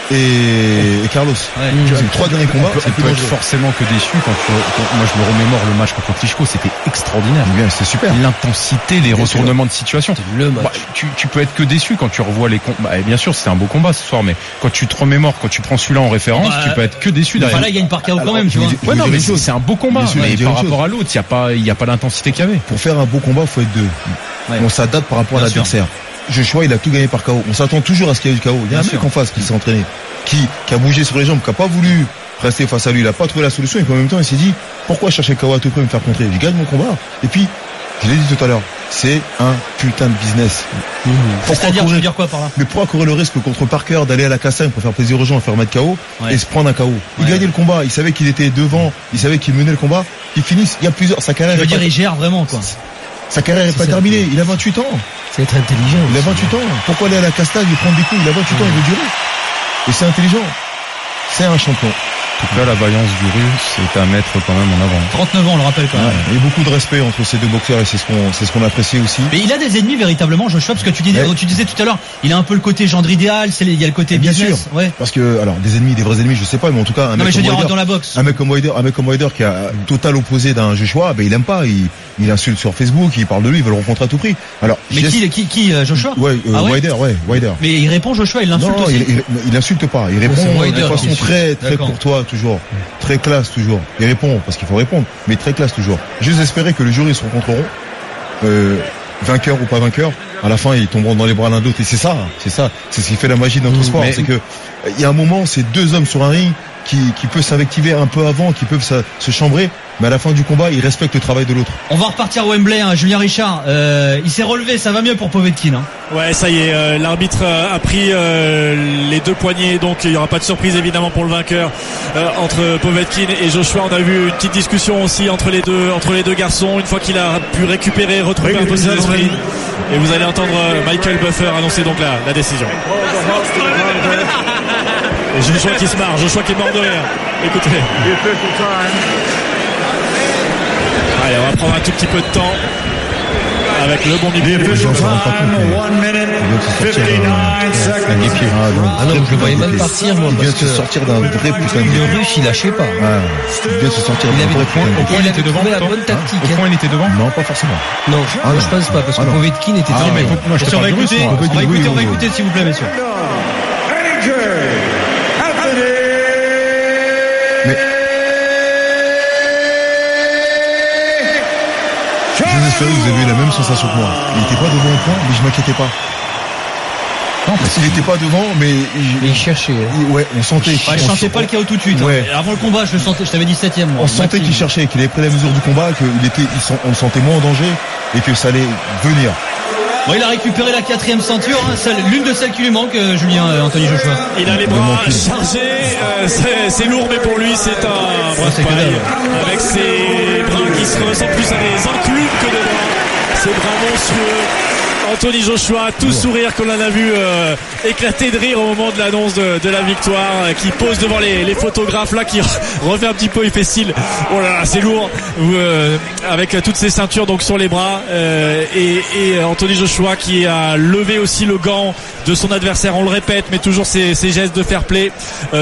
et Carlos. Ouais. C'est les 3 derniers combats. On C'est plus peut être dangereux. forcément que déçu quand moi je me remémore le match contre Klitschko, c'était extraordinaire. Bien, c'était super. L'intensité, les retournements de situation. Le match. Bah, tu peux être que déçu quand tu revois les combats. Bien sûr, c'était un beau combat ce soir, mais quand tu te remémores, quand tu prends celui-là en référence, Bah, tu peux être que déçu derrière. Enfin, là, il gagne par KO quand même, tu vois. Ouais, non, dire mais une chose. c'est un beau combat. Bien sûr, Mais dire par une rapport chose. à l'autre, il y a pas l'intensité qu'il y avait. Pour faire un beau combat, faut être deux. Ouais. On s'adapte par rapport à Bien l'adversaire. Joshua, il a tout gagné par KO. On s'attend toujours à ce qu'il y ait du KO. Il y a un Bien mec sûr. en face qui s'est entraîné, qui a bougé sur les jambes, qui a pas voulu rester face à lui. Il a pas trouvé la solution. Et puis en même temps, il s'est dit, pourquoi chercher le KO à tout prix et me faire contrer? Je gagne mon combat. Et puis, je l'ai dit tout à l'heure, c'est un putain de business. C'est-à-dire, tu veux dire quoi par là? Mais pourquoi courir le risque contre Parker d'aller à la castagne pour faire plaisir aux gens et faire mettre KO Ouais. et se prendre un KO? Il Ouais. gagnait le combat. Il savait qu'il était devant. Il savait qu'il menait le combat. Il finisse. Il y a plusieurs. Sa carrière Je veux est dire, pas, il gère vraiment, quoi. sa carrière est pas ça. terminée. Il a 28 ans. C'est être intelligent. Il a aussi. 28 ans. Pourquoi aller à la castagne et prendre des coups? Il a 28 ans, il veut durer. Et c'est intelligent. C'est un champion. En tout cas, la vaillance du Russe est à mettre quand même en avant. 39 ans, on le rappelle quand même. Il y a beaucoup de respect entre ces deux boxeurs et c'est ce qu'on apprécie aussi. Mais il a des ennemis véritablement, Joshua, parce que tu disais tout à l'heure, il a un peu le côté gendre idéal, il y a le côté Bien business. sûr. Ouais. Parce que, alors, des ennemis, des vrais ennemis, je sais pas, mais en tout cas, Non, mais je veux dire, dans la boxe. un mec comme Wilder qui a total opposé d'un Joshua, ben, il aime pas, il insulte sur Facebook, il parle de lui, il veut le rencontrer à tout prix. Alors, Mais qui, Joshua? Ouais, Ah ouais Wilder. Mais il répond, Joshua, il l'insulte Non, aussi. il insulte pas. Il répond c'est Wilder de qui façon insulte. très D'accord. courtois, toujours. Très classe, toujours. Il répond, parce qu'il faut répondre, mais très classe, toujours. Juste espérer que le jury se rencontreront, vainqueur ou pas vainqueur. À la fin, ils tomberont dans les bras l'un de l'autre. Et c'est ça. C'est ce qui fait la magie de notre sport. mais- C'est que, il y a un moment, c'est deux hommes sur un ring qui peuvent s'invectiver un peu avant, qui peuvent se chambrer. Mais à la fin du combat, ils respectent le travail de l'autre. On va repartir à Wembley, hein. Julien Richard, il s'est relevé, ça va mieux pour Povetkin, hein. Ouais, ça y est, l'arbitre a pris les deux poignées, donc il n'y aura pas de surprise évidemment pour le vainqueur entre Povetkin et Joshua. On a vu une petite discussion aussi entre les deux garçons, une fois qu'il a pu récupérer, retrouver un peu ses esprits. Et vous allez entendre Michael Buffer annoncer donc la décision. Et Joshua qui se marre, Joshua qui est mort de rire. Écoutez. Allez, on va prendre un tout petit peu de temps avec le bon niveau. Les gens s'en rendent pas compte, mais 1 minute, il vient de se sortir 59 seconds. guépier. Ah non, je le voyais même partir, moi, Il vient de parce se que sortir d'un vrai putain de le guépier. Russe, il lâchait pas. Il vient de se sortir Il d'un avait vrai des points. putain de Au guépier. point, il avait était devant, trouvé la toi bonne tactique. Au point, il était devant. Non, pas forcément. Non, Ah moi, non. je pense pas, parce que Ah non. Povetkin était Ah, devant. mais moi, je te On va parle du Russe, écouter, moi. on va écouter s'il vous plaît, messieurs. AJ Anthony. Je espère que vous avez eu la même sensation que moi. Il était pas devant au point, mais je m'inquiétais pas. Non, parce qu'il était pas devant, mais Mais il cherchait. Hein. ouais, on sentait. Ouais, je sentais pas le KO tout de suite, hein. Ouais. Avant le combat, je le sentais, je t'avais dit 7ème, moi. On sentait qu'il cherchait, qu'il avait pris la mesure du combat, on le sentait moins en danger et que ça allait venir. Bon, il a récupéré la 4ème ceinture, hein, l'une de celles qui lui manque, Julien Anthony Joshua. Il a les bras Vraiment cool. chargés, c'est lourd, mais pour lui c'est un bras c'est de que paille, dalle. avec ses bras qui se ressemblent plus à des enclumes que des bras. Ses bras monstrueux. Anthony Joshua, tout sourire qu'on en a vu éclater de rire au moment de l'annonce de la victoire, qui pose devant les photographes là, qui refait un petit peu, il fait style. Oh là là, c'est lourd, avec toutes ces ceintures donc sur les bras, et Anthony Joshua qui a levé aussi le gant de son adversaire, on le répète, mais toujours ces gestes de fair play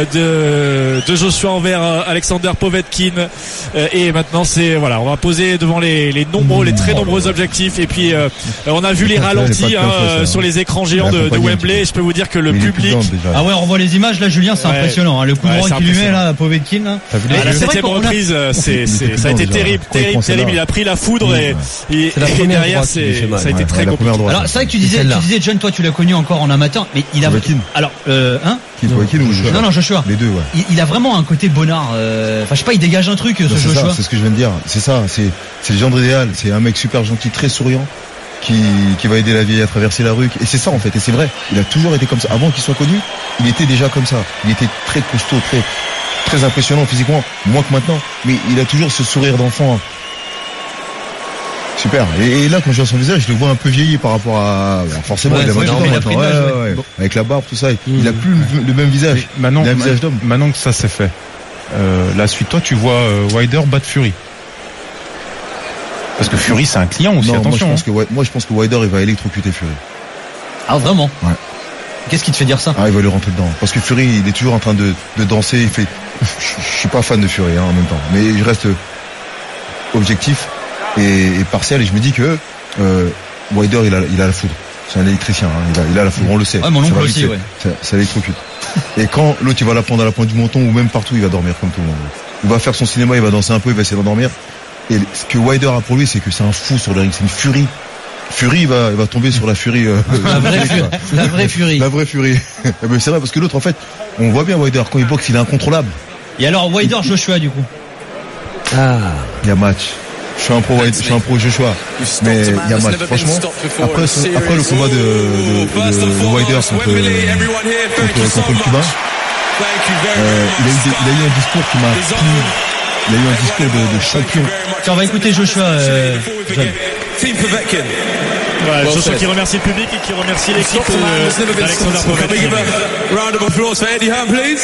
de Joshua envers Alexander Povetkin, et maintenant c'est voilà, on va poser devant les très nombreux objectifs, et puis on a vu les ralentis sur les écrans géants de Wembley, et je peux vous dire que le Mais il est public, plus déjà. Ah ouais, on voit les images là, Julien, c'est Ouais. impressionnant, hein. Le coup de Ouais, droit c'est qu'il lui met impressionnant. là à Povetkin, hein. T'as vu à la c'est vrai 7ème qu'on a- reprise, ça a été déjà. terrible, Quand il prend terrible. celle-là. Il a pris la foudre, et C'est la première derrière droite qui lui fait mal. ça a été très la compliqué. première droite. Alors c'est vrai que tu celle-là. disais John, toi tu l'as connu encore en amateur, mais il a Povetkin. alors hein Qui Povetkin ou Joshua? Non Joshua. Les deux, ouais. Il a vraiment un côté bonnard. Enfin je sais pas, il dégage un truc ce C'est ça, Joshua. c'est ce que je viens de dire. C'est ça, c'est le genre idéal. C'est un mec super gentil, très souriant, qui va aider la vieille à traverser la rue. Et c'est ça en fait, et c'est vrai. Il a toujours été comme ça. Avant qu'il soit connu, il était déjà comme ça. Il était très costaud, très impressionnant physiquement, moins que maintenant. Mais il a toujours ce sourire d'enfant. Super. Et là, quand je vois son visage, je le vois un peu vieilli par rapport à. Forcément, Ouais, il a c'est 28 ans vrai, il a pris de maintenant. l'âge, Ouais, ouais. Avec la barbe, tout ça. Il a plus le même visage. Maintenant, il a un visage d'homme. maintenant que ça c'est fait, la suite, toi, tu vois Wilder battre Fury. Parce que Fury, c'est un client aussi, Non, attention. moi je pense que Wilder il va électrocuter Fury. Ah vraiment. Qu'est-ce qui te fait dire ça? Il va lui rentrer dedans. Parce que Fury, il est toujours en train de danser. Il fait. Je suis pas fan de Fury en même temps, mais je reste objectif et partiel. Et je me dis que Wilder, il a la foudre. C'est un électricien. Il a la foudre. On le sait. Mon oncle aussi, ouais. Ça l'électrocute. Et quand l'autre, il va la prendre à la pointe du menton ou même partout, il va dormir comme tout le monde. Il va faire son cinéma, il va danser un peu, il va essayer d'endormir. Et ce que Wilder a pour lui, c'est que c'est un fou sur le ring. C'est une furie. Fury va tomber sur la furie. La vraie furie. La vraie furie. Mais c'est vrai parce que l'autre, en fait, on voit bien Wilder quand il boxe, il est incontrôlable. Et alors Wilder Joshua du coup. Il y a match. Je suis un pro Joshua. Mais il y a match. Franchement, après le combat de Wilder contre le Cubain, il a eu un discours qui m'a plu. Il a eu un discours de champion. Tiens, on va écouter Joshua. Voilà, Joshua qui remercie le public et qui remercie l'équipe d'Alexander Povetkin. Round of applause for Eddie Hearn, please.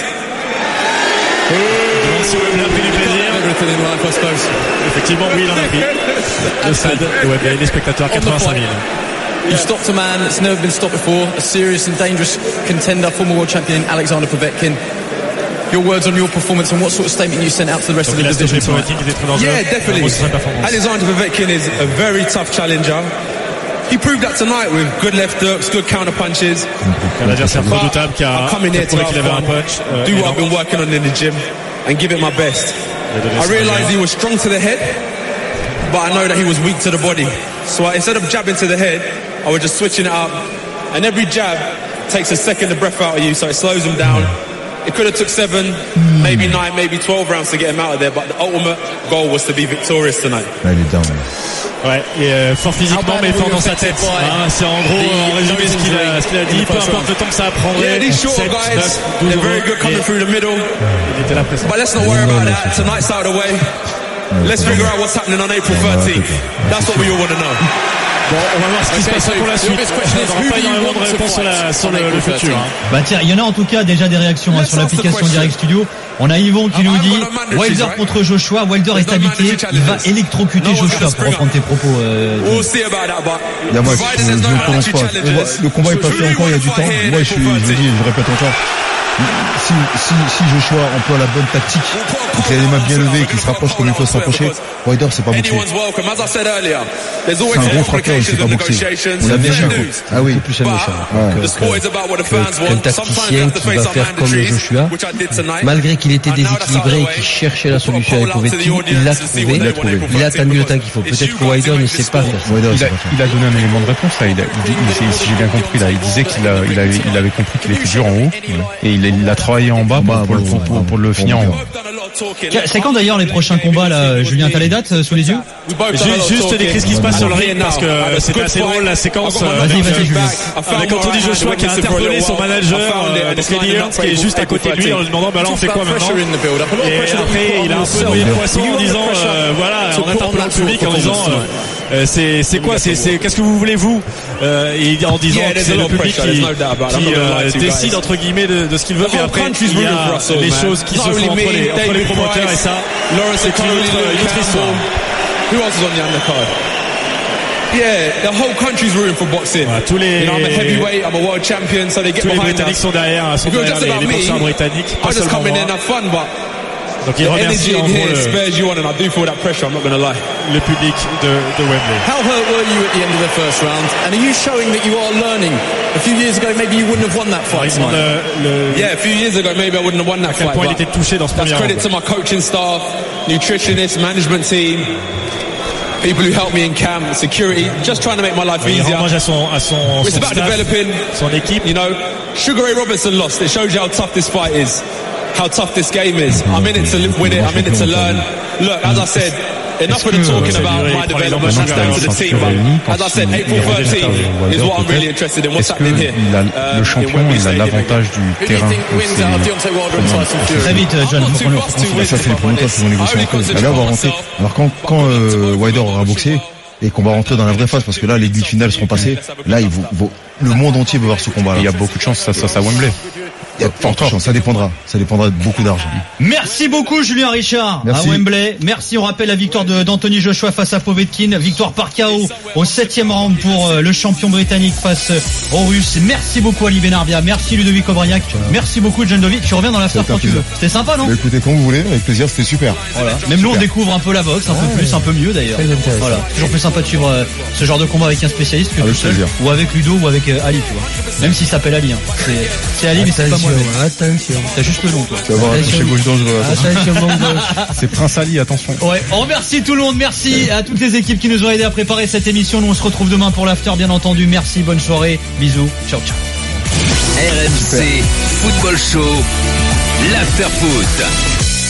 Si vous avez pris du plaisir. Effectivement, oui, il en a pris. Le stade de Wembley, les spectateurs, 85 000. You stopped a man that's never been stopped before, a serious and dangerous contender, former world champion Alexander Povetkin. Your words on your performance and what sort of statement you sent out to the rest of the division tonight? Yeah, definitely. Alexander Povetkin is a very tough challenger. He proved that tonight with good left hooks, good counter punches. Un adversaire redoutable qui a prouvé qu'il avait un punch. Do what I've been working on in the gym and give it my best. I realized he was strong to the head, but I know that he was weak to the body. So instead of jabbing to the head, I was just switching it up. And every jab takes a second of breath out of you, so it slows him down. It could have took 7, maybe 9, maybe 12 rounds to get him out of there, but the ultimate goal was to be victorious tonight. Là, il est down. Ouais, et fort physiquement mais fort dans sa tête. C'est en gros en résumé ce qu'il a dit. Peu importe le temps que ça prendrait. Yeah, these short guys, they're very good coming through the middle. Il était là présent. But let's not worry about that. Tonight's out of the way. Let's figure out what's happening on April 13th. That's what we all want to know. Bon, on va voir ce qui se passe pour la suite. On n'aura pas énormément de réponses sur le futur. Bah tiens, il y en a en tout cas déjà des réactions sur l'application Direct Studio. On a Yvon qui nous dit Wilder contre Joshua, Wilder est habité, il va électrocuter Joshua pour reprendre tes propos. Il y a match, je ne prononce pas. Le combat est pas fait encore, il y a du temps. Moi je répète encore. Si Joshua emploie la bonne tactique, qu'il a les mains bien levées, qu'il se rapproche comme il faut se rapprocher, Wilder c'est pas boxer. C'est un gros frappeur, il sait pas boxer. On l'a méchant. Ah oui, plus un méchant. Qu'un tacticien qui va faire comme Joshua, malgré qu'il était déséquilibré et qu'il cherchait la solution avec Povetkin, il l'a trouvé. Il a attendu le temps qu'il faut. Peut-être que Wilder ne sait pas faire. Il a donné un élément de réponse là. Si j'ai bien compris là, il disait qu'il avait compris qu'il était dur en haut et il a travaillé en bas pour le finir en haut. C'est quand d'ailleurs les prochains combats là, Julien, t'as les dates sous les yeux? Juste décrire ce qui se passe sur le ring parce que c'était assez drôle la séquence. Vas-y Julien. Avec Anthony Joshua qui a interpellé son manager, Eddie Hearn, qui est juste à côté de lui en lui demandant bah là on fait quoi maintenant? Et après il a un peu noyé le poisson en disant voilà, en interpellant le public en disant c'est quoi, qu'est-ce que vous voulez vous? Et en disant que c'est le public qui décide entre guillemets de ce qu'il veut, mais après il y a les choses qui se font entre les promoteurs et ça c'est une autre histoire. Who else is on the undercard? Yeah, the whole country's rooting for boxing. Voilà, tous les, I'm a heavyweight, I'm a world champion, so they get behind us. Tous les Britanniques sont derrière les boxeurs britanniques. I just come in and have fun, but donc il remercie en gros spares you on, and I do feel that pressure. I'm not going to lie. Le public de Wembley. How hurt were you at the end of the first round? And are you showing that you are learning? A few years ago, maybe you wouldn't have won that fight. Yeah, a few years ago, maybe I wouldn't have won that fight. Il était touché dans ce premier round. That's credit to my coaching staff, nutritionists, management team. People who help me in camp, security, just trying to make my life easier. À son it's about staff, developing son équipe. You know, Sugar Ray Robinson lost. It shows you how tough this fight is, how tough this game is. I'm in it to live with it. I'm in it to learn. Look, as I said, enough of the talking about my development. That's down to the team. But as I said, April 13th is what I'm really interested in. What's happening here? Le champion, il a l'avantage du terrain. Très vite, John. Ça, c'est les promoteurs qui vont négocier entre eux. Là, on va rentrer. Alors quand Wilder aura boxé et qu'on va rentrer dans la vraie phase, parce que là, les demi-finales seront passées. Là, le monde entier veut voir ce combat. Il y a beaucoup de chance que ça se fasse à Wembley. Il y a de fortes chances. Ça dépendra de beaucoup d'argent. Merci beaucoup Julien Richard. Merci. À Wembley. Merci. On rappelle la victoire d'Anthony Joshua face à Povetkin. Victoire par KO au 7e round pour le champion britannique face aux Russes. Merci beaucoup Ali Benarbia. Merci Ludovic Obraniak. Merci beaucoup John Dovi. Tu reviens dans l'after quand tu veux. C'était sympa, non? Écoutez, quand vous voulez, avec plaisir, c'était super. Voilà. Même nous on découvre un peu la boxe, un peu plus, un peu mieux d'ailleurs. Voilà. Toujours plus sympa de suivre ce genre de combat avec un spécialiste que tout seul, ou avec Ludo ou avec Ali, tu vois. Même s'il s'appelle Ali, hein. C'est Ali, mais c'est pas moi. Attention. T'as juste le nom, toi. Tu vas avoir un toucher gauche dangereux. Attention, bon gauche. C'est Prince Ali, attention. Ouais, on remercie tout le monde. Merci à toutes les équipes qui nous ont aidés à préparer cette émission. Nous on se retrouve demain pour l'after, bien entendu. Merci, bonne soirée. Bisous. Ciao, ciao. RMC Football Show, l'after foot.